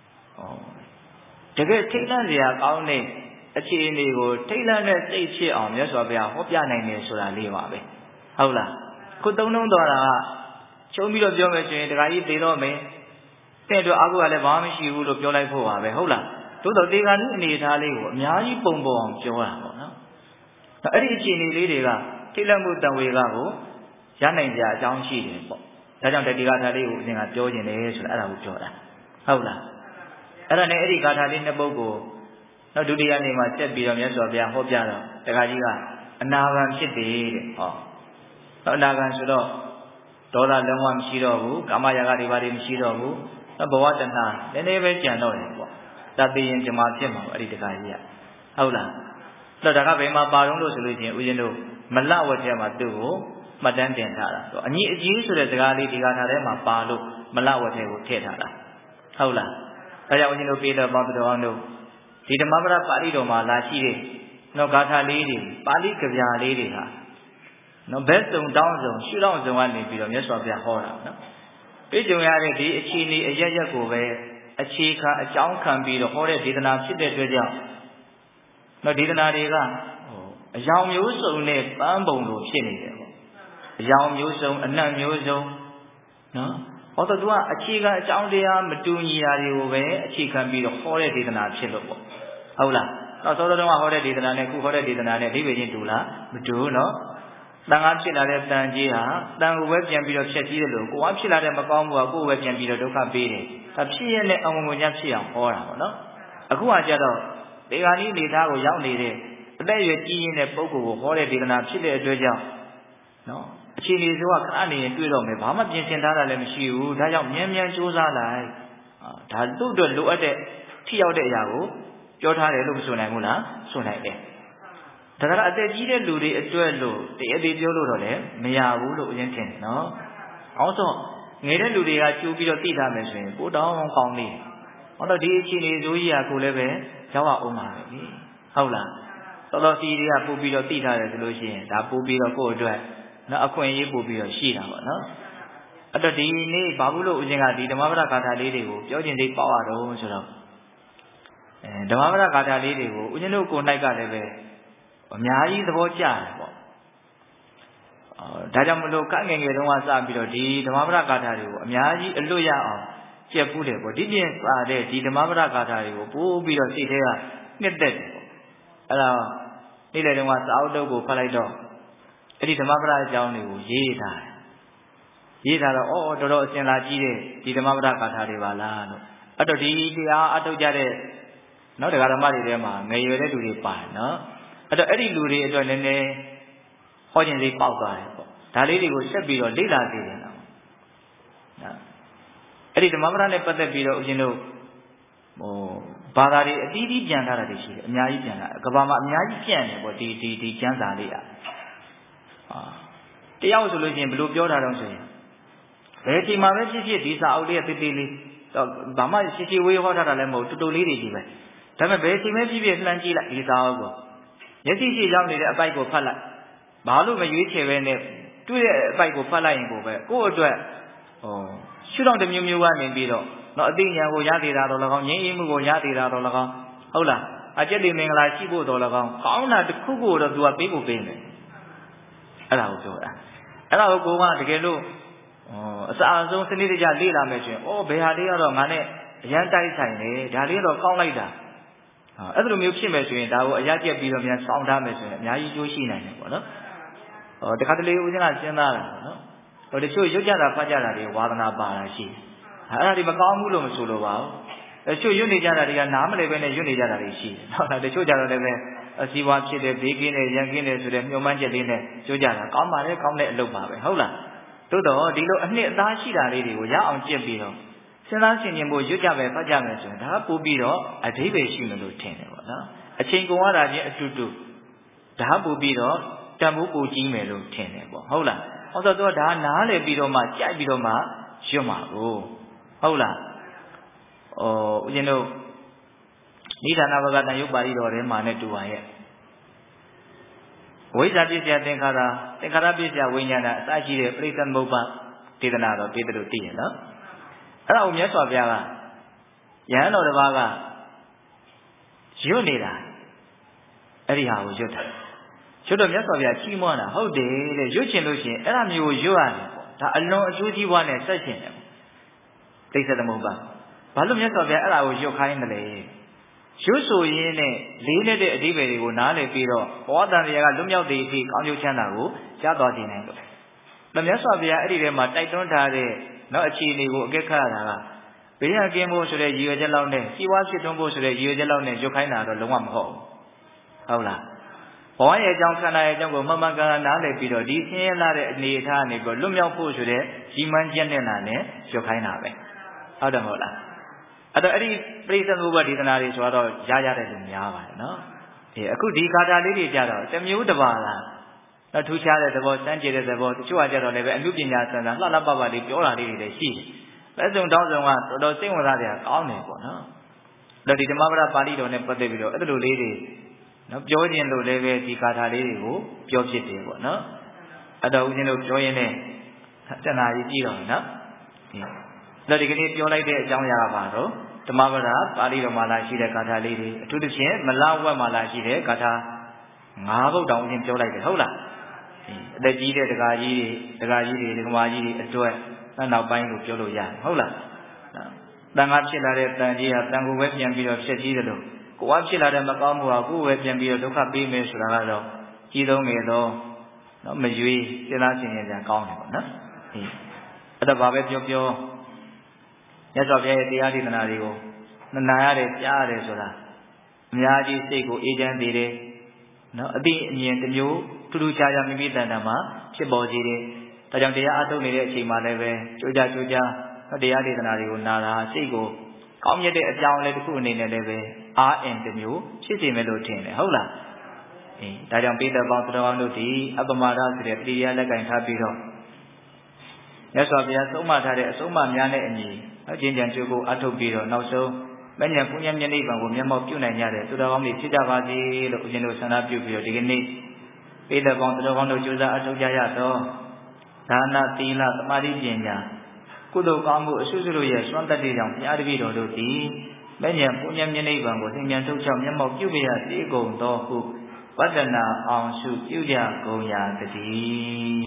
တကယ်ထိတ်လန့်စရာကောင်းတဲ့အခြေအနေကိုထိတ်လန့်တဲ့စိတ်ဖြစ်အောင်မြတ်စွာဘုရားဟောပြနိုင်တယ်ဆိုတာလေးပါပဲဟုတ်လားခုသုံးနှုန်းတော်တာကချုံပြီးတော့ပြောမယ်ဆိုရင်တခါကြီးသေတော့မယ်တဲ့အတွက်အာဟုကလည်းဘာမှမရှိဘူးလို့ပြောလိုက်ဖို့ပါပဲဟုတ်လားသို့တော့တေဂာနိအနေထားလေးကိုအများကြီးပုံပေါ်အောင်ပြောတာပေါ့နော်အဲ့ဒီအခြေအနေလေးတွေကထိတ်လန့်မှုတံဝေကကိုရနိုင်ကြအကြောင်းရှိတယ်ပေါ့ဒါကြောင့်ဒီဂါထာလေးကိုအရင်ကပြောခြင်းတယ်ဆိုတာအဲ့ဒါကိုပြောတာဟုတ်လားအဲ့ဒါနဲ့အဲ့ဒီဂါထာလေးနှစ်ပုဒ်ကိုနောက်ဒုတိယနေ့မှာဆက်ပြီးတော့မြတ်စွာဘုရားဟောပြတော့တခါကြီးကအနာဂံဖြစ်တယ်တဲ့ဟောအနာဂံဆိုတော့ဒေါသလုံးဝမရှိတော့ဘူးကာမရာဂတွေဘာတွေမရှိတော့ဘူးဘဝတဏှာနည်းနည်းပဲကြံတော့တယ်ပေါ့ဒါသိရင်ဒီမှာဖြစ်မှာအဲ့ဒီတခါကြီးကဟုတ်လားအဲ့ဒါကဘယ်မှာပါတော့လို့ဆိုလို့ချင်းဦးဇင်းတို့မလဝတ်ထဲမှာသူ့ကိုမှတ်တမ်းတင်ထားတာအညီအကြီးဆိုတဲ့စကားလေးဒီကထာထဲမှာပါလို့မလဝတ်ထဲကိုထည့်ထားတာဟုတ်လားဒါကြောင့်ဦးဇင်းတို့ပြေတော့ပေါင်းတော်အောင်တို့ဒီဓမ္မပဒပါဠိတော်မှာလာရှိတဲ့နော်ဂါထာလေးတွေပါဠိကဗျာလေးတွေဟာနော်ဘက်စုံတောင်းစုံရှုထောင့်စုံကနေပြီးတော့မြတ်စွာဘုရားဟောတာနော်တွေ့ကြုံရတဲ့ဒီအခြေအနေအရရက်ကိုပဲအခြေခံအကြောင်းခံပြီးတော့ဟောတဲ့ဒေသနာဖြစ်တဲ့အတွက်ကြောင့်နော်ဒေသနာတွေကအယောင်မျိုးစုံနဲ့ပန်းပုံလိုဖြစ်နေတယ်ပေါ့အယောင်မျိုးစုံအနတ်မျိုးစုံနော်ဟောတော့သူကအခြေခံအကြောင်းတရားမတူညီတာတွေကိုပဲအခြေခံပြီးတော့ဟောတဲ့ဒေသနာဖြစ်လို့ပေါ့ဟုတ်လားတော့သောတော်ကဟောတဲ့ဒေသနာနဲ့ခုဟောတဲ့ဒေသနာနဲ့အဓိပ္ပာယ်ချင်းတူလားမတူနော်တန်ခါဖြစ်လာတဲ့တန်ကြီးဟာတန်ကိုပဲပြန်ပြီးတော့ဖြည့်ဆည်းတယ်လို့ကိုယ်ကဖြစ်လာတဲ့မကောင်းမှုကကိုယ်ပဲပြန်ပြီးတော့ဒုက္ခပေးတယ်ဒါဖြစ်ရတဲ့အဝံငွေညဖြစ်အောင်ဟောတာပေါ့နော်အခုကကြတော့ဒီကနေ့နေသားကိုရောက်နေတဲ့အသက်အရွယ်ကြီးရင်းတဲ့ပုဂ္ဂိုလ်ကိုဟောတဲ့ဒေသနာဖြစ်တဲ့အတွက်ကြောင့်နော်အခြေအနေဆိုကခဏနေရင်တွေ့တော့မယ်ဘာမှပြင်ဆင်ထားတာလည်းမရှိဘူးဒါကြောင့်မြန်မြန်ကြိုးစားလိုက်ဒါသူ့အတွက်လိုအပ်တဲ့ထိရောက်တဲ့အရာကိုပြောထားတယ်လို့မဆိုနိုင်ဘူးလားဆိုနိုင်တယ်ဒါကြအသက်ကြီးတဲ့လူတွေအတွက်လို့တည်းအသေးပြောလို့တော့လည်းမရဘူးလို့အရင်ထင်တယ်နော်အောင်ဆိုငယ်တဲ့လူတွေကကျူပြီးတော့သိထားမယ်ဆိုရင်ပိုတောင်းကောင်းနေဟောတော့ဒီအခြေအနေဆိုကြီးကကိုလည်းပဲရောက်အောင်ပါပဲဟုတ်လားတော်တော်စီတွေကပို့ပြီးတော့သိထားတယ်ဆိုလို့ရှိရင်ဒါပို့ပြီးတော့ကိုယ့်အတွက်နော်အခွင့်အရေးပို့ပြီးတော့ရှိတာပေါ့နော်အဲ့တော့ဒီနေ့ဘာဘူးလို့ဦးဇင်းကဒီဓမ္မပဒဂါထာလေးတွေကိုပြောခြင်းလေးပေါ့ရတော့ဆိုတော့ဓမ္မပဒဂါထာလေးတွေကိုဦးဇင်းတို့ကိုယ်၌ကလည်းပဲအများကြီးသဘောကျတယ်ပေါ့ဒါကြောင့်မလို့ကငယ်ငယ်တုန်းကစပြီးတော့ဒီဓမ္မပဒဂါထာတွေကိုအများကြီးအလွတ်ရအောင်ကျက်ပူးတယ်ပေါ့ဒီပြင်ပါတဲ့ဒီဓမ္မပဒဂါထာတွေကိုပို့ပြီးတော့စိတ်ထဲကနှစ်သက်တယ်ပေါ့အဲ့ဒါနေ့လယ်တုန်းကစာအုပ်တုပ်ကိုဖတ်လိုက်တော့အဲ့ဒီဓမ္မပဒအကြောင်းတွေကိုရေးထားတော့တော်တော်အစဉ်လာကြီးတဲ့ဒီဓမ္မပဒဂါထာတွေပါလားလို့အဲ့တော့ဒီတရားအထုတ်ကြတဲ့နော်တရားဓမ္မတွေထဲမှာငယ်ရွယ်တဲ့လူတွေပါတယ်နော်အဲ့တော့အဲ့ဒီလူတွေအတွက်နည်းနည်းဟောခြင်းလေးပေါက်သွားတယ်ပေါ့ဒါလေးတွေကိုဆက်ပြီးတော့လေ့လာသိတယ်နော်အဲ့ဒီဓမ္မပဒနဲ့ပတ်သက်ပြီးတော့ဦးဇင်းတို့ဘာသာတွေအသီးသီးပြန်ထားတာတွေရှိတယ်အများကြီးပြန်တာကဘာမှာအများကြီးပြန်တယ်ပေါ့ဒီကျမ်းစာလေးอ่ะတယောက်ဆိုလို့ရှိရင်ဘယ်လိုပြောတာတော့ဆိုရင်ဘယ်ချိန်မှာပဲဖြစ်ဖြစ်ဒီစာအုပ်လေးသေးသေးလေးတော့ဘာမှရှိဝေးဟောထားတာလည်းမဟုတ်တူတူလေးတွေကြီးပဲဒါပေမဲ့ဘယ်ချိန်ပဲဖြစ်ဖြစ်လှမ်းကြည့်လိုက်ဒီစာအုပ်ကိုမျက်စိရှိရောက်နေတဲ့အပိုက်ကိုဖတ်လိုက်ဘာလို့မရွေးချယ်ပဲနဲ့တွေ့တဲ့အပိုက်ကိုဖတ်လိုက်ရင်ကိုပဲကိုယ့်အတွက်ရှုထောင့်တစ်မျိုးမျိုးကနေပြီးတော့နော်အသိဉာဏ်ကိုရသေးတာတော့၎င်းငြိမ်းအေးမှုကိုရသေးတာတော့၎င်းဟုတ်လားအကျက်တိမင်္ဂလာရှိဖို့တော့၎င်းကောင်းတာတစ်ခုကိုတော့သူကပေးဖို့ပေးတယ်အဲ့ဒါကိုပြောတာအဲ့ဒါကိုကတကယ်လို့အစအဆုံးစနစ်တကျလေ့လာမယ်ဆိုရင်ဘယ်ဟာလေးကတော့ငါနဲ့အရန်တိုက်ဆိုင်တယ်ဒါလေးတော့ကောင်းလိုက်တာအဲ့လိုမျိုးဖြစ်မယ်ဆိုရင်ဒါကိုအရကျက်ပြီးတော့မြန်စောင့်ထားမယ်ဆိုရင်အများကြီးကျိုးရှိနိုင်တယ်ပေါ့နော်တခါတလေဦးဇင်းကစဉ်းစားတာပေါ့နော်တချို့ရွတ်ကြတာဖတ်ကြတာတွေဝါသနာပါတာရှိတယ်အဲ့ဒါဒီမကောင်းဘူးလို့မဆိုလိုပါဘူးတချို့ရွတ်နေကြတာတွေကနားမလည်ပဲနဲ့ရွတ်နေကြတာတွေရှိတယ်ဟုတ်လားတချို့ကြတော့လည်းပဲအစည်းအဝါဖြစ်တယ်ဘေးကင်းတယ်ရန်ကင်းတယ်ဆိုတဲ့မျှော်မှန်းချက်လေးနဲ့ကြိုးကြတာကောင်းပါတယ်ကောင်းတဲ့အလုပ်ပါပဲဟုတ်လားသို့တော့ဒီလိုအနှစ်အသားရှိတာလေးတွေကိုရအောင်ကြည့်ပြီးတော့စဉ်းစားဆင်ခြင်ဖို့ရွတ်ကြပဲဖတ်ကြမယ်ဆိုရင်ဒါပို့ပြီးတော့အဓိပ္ပာယ်ရှိမယ်လို့ထင်တယ်ပေါ့နော်အချိန်ကုန်ရတာချင်းအတူတူဒါပို့ပြီးတော့တန်ဖိုးပိုကြီးမယ်လို့ထင်တယ်ပေါ့ဟုတ်လားဟုတ်တော့ဒါနားလည်ပြီးတော့မှကြိုက်ပြီးတော့မှရွတ်မှာကိုဟုတ်လားဦးဇင်းတို့နိဒာနဘဂတန်ယုတ်ပါဠိတော်ထဲမှာနဲ့တူပါရဲ့ဝိဇ္ဇာပစ္စယသင်္ခါရပစ္စယဝိညာဏအစရှိတဲ့ပရိသမုပ္ပါဒေသနာတော်ပြည့်တယ်လို့သိရနော်အဲ့ဒါကိုမြတ်စွာဘုရားကယဟန်တော်တစ်ပါးကရွတ်နေတာအဲ့ဒီဟာကိုရွတ်တာရွတ်တော့မြတ်စွာဘုရားချီးမွမ်းတာဟုတ်တယ်တဲ့ရွတ်ချင်လို့ရှိရင်အဲ့ဒါမျိုးကိုရွတ်ရတယ်ပေါ့ဒါအလွန်အကျိုးကြီးပွားနဲ့ဆက်ရှင်တယ်တိစ္ဆသမုပ္ပါဘာလို့မြတ်စွာဘုရားအဲ့ဒါကိုရွတ်ခိုင်းတယ်လဲရွတ်ဆိုရင်းနဲ့လေးနဲ့တဲ့အဓိပ္ပာယ်တွေကိုနားလည်ပြီးတော့ဘဝတန်တရားကလွတ်မြောက်တဲ့အထိကောင်းကျိုးချမ်းသာကိုကြားသွားခြင်းနိုင်လို့မြတ်စွာဘုရားအဲ့ဒီထဲမှာတိုက်တွန်းထားတဲ့နောက်အခြေအနေကိုအကဲခတ်ရတာကဘေးရကင်းဖို့ဆိုတဲ့ရည်ရွယ်ချက်လောက်နဲ့စီဝါဖြစ်ထွန်းဖို့ဆိုတဲ့ရည်ရွယ်ချက်လောက်နဲ့ရွတ်ခိုင်းတာတော့လုံးဝမဟုတ်ဘူးဟုတ်လားဘဝရဲ့အကြောင်းခန္ဓာရဲ့အကြောင်းကိုမှန်မှန်ကန်ကန်နားလည်ပြီးတော့ဒီဆင်းရဲလာတဲ့အနေအထားကနေပြီးလွတ်မြောက်ဖို့ဆိုတဲ့ကြီးမှန်းချက်နဲ့နာနဲ့ရွတ်ခိုင်းတာပဲဟုတ်တယ်မဟုတ်လားအဲ့တော့အဲ့ဒီပရိသမုပ္ပါဒေသနာတွေဆိုတော့ရတဲ့လူများပါတယ်နော်အခုဒီဂါထာလေးတွေကြတော့တစ်မျိုးတစ်ပါးလားတော့ထူးခြားတဲ့သဘောစမ်းကြည့်တဲ့သဘောတချို့ကကြတော့လည်းပဲအမှုပညာဆန်းဆန်းလှလှပပလေးပြောတာလေးတွေလည်းရှိတယ်ဘယ်စုံတောင်းစုံကတော်တော်စိတ်ဝင်စားစရာကောင်းတယ်ပေါ့နော်အဲ့ဒီဓမ္မပဒပါဠိတော်နဲ့ပတ်သက်ပြီးတော့အဲ့လိုလေးတွေနော်ပြောခြင်းလို့လည်းပဲဒီကာထာလေးတွေကိုပြောဖြစ်တယ်ပေါ့နော်အဲ့တော့ဦးဇင်းတို့ပြောရင်းနဲ့တဏှာကြီးကြည့်တော့နော်ဒီကနေ့ပြောလိုက်တဲ့အကြောင်းအရာပါတော့ဓမ္မပဒပါဠိတော်မှာလာရှိတဲ့ကာထာလေးတွေအထူးသဖြင့်မလဝတ်မှာလာရှိတဲ့ကာထာ၅ပုဒ်တောင်ဦးဇင်းပြောလိုက်တယ်ဟုတ်လားအသက်ကြီးတဲ့ဒကာကြီးတွေဒကမာကြီးတွေအတွက်နောက်ပိုင်းကိုပြောလို့ရတယ်ဟုတ်လားတန်ခါဖြစ်လာတဲ့တန်ကြီးဟာတန်ကိုပဲပြန်ပြီးတော့ဖြစ်ကြီးတယ်လို့ကိုယ်ကဖြစ်လာတဲ့မကောင်းမှုဟာကိုယ်ပဲပြန်ပြီးတော့ဒုက္ခပေးမယ်ဆိုတာကတော့ကြီးသုံးငယ်တော့နော်မရွေးစဉ်းစားဆင်ခြင်ကြကောင်းတယ်ပေါ့နော်အဲ့တော့ဘာပဲပြောမြတ်စွာဘုရားရဲ့တရားဒေသနာတွေကိုနာရတယ်ကြားရတယ်ဆိုတာအများကြီးစိတ်ကိုအေးချမ်းစေတယ်နော်အသိအမြင်တစ်မျိုးထူးထူးခြားခြားမိမိတန်တာမှာဖြစ်ပေါ်စေတယ်ဒါကြောင့်တရားအထုတ်နေတဲ့အချိန်မှာလည်းပဲကြိုးကြားတရားဒေသနာတွေကိုနာတာစိတ်ကိုကောင်းမြတ်တဲ့အကြောင်းလေးတစ်ခုအနေနဲ့လည်းပဲအားအင်တစ်မျိုးဖြစ်စေမယ်လို့ထင်တယ်ဟုတ်လားဒါကြောင့်ပိဋကပေါင်းသူတော်ကောင်းတို့ဒီအပမဒဆိုတဲ့တရားလက်ကင်ထားပြီးတော့မြတ်စွာဘုရားဆုံးမထားတဲ့အဆုံးအမများနဲ့အညီကျင့်ကြံကြိုးကိုအထုတ်ပြီးတော့နောက်ဆုံးမဉ္ဇဉ်ပူညံမျက်နှိပ်ပံကိုမျက်မှောက်ပြုနိုင်ကြတဲ့သူတော်ကောင်းတွေဖြစ်ကြပါစေလို့ဦးဇင်းတို့ဆန္ဒပြုပြီးတော့ဒီကနေ့ပိဋကပေါင်းသူတော်ကောင်းတို့ကြိုးစားအထုတ်ကြရတော့ဒါနသီလသမာဓိပညာကုသိုလ်ကောင်းမှုအစွတ်စွတ်ရဲ့စွမ်းတတ်တဲ့ကြောင့်ဘုရားတပည့်တော်တို့သည်မဉ္ဇဉ်ပူညံမျက်နှိပ်ပံကိုသင်္ကြန်ထုတ်ချောက်မျက်မှောက်ပြုပြရစေကုန်သောဟုဝတ္တနာအောင်စုပြုကြကုန်ရာတည်း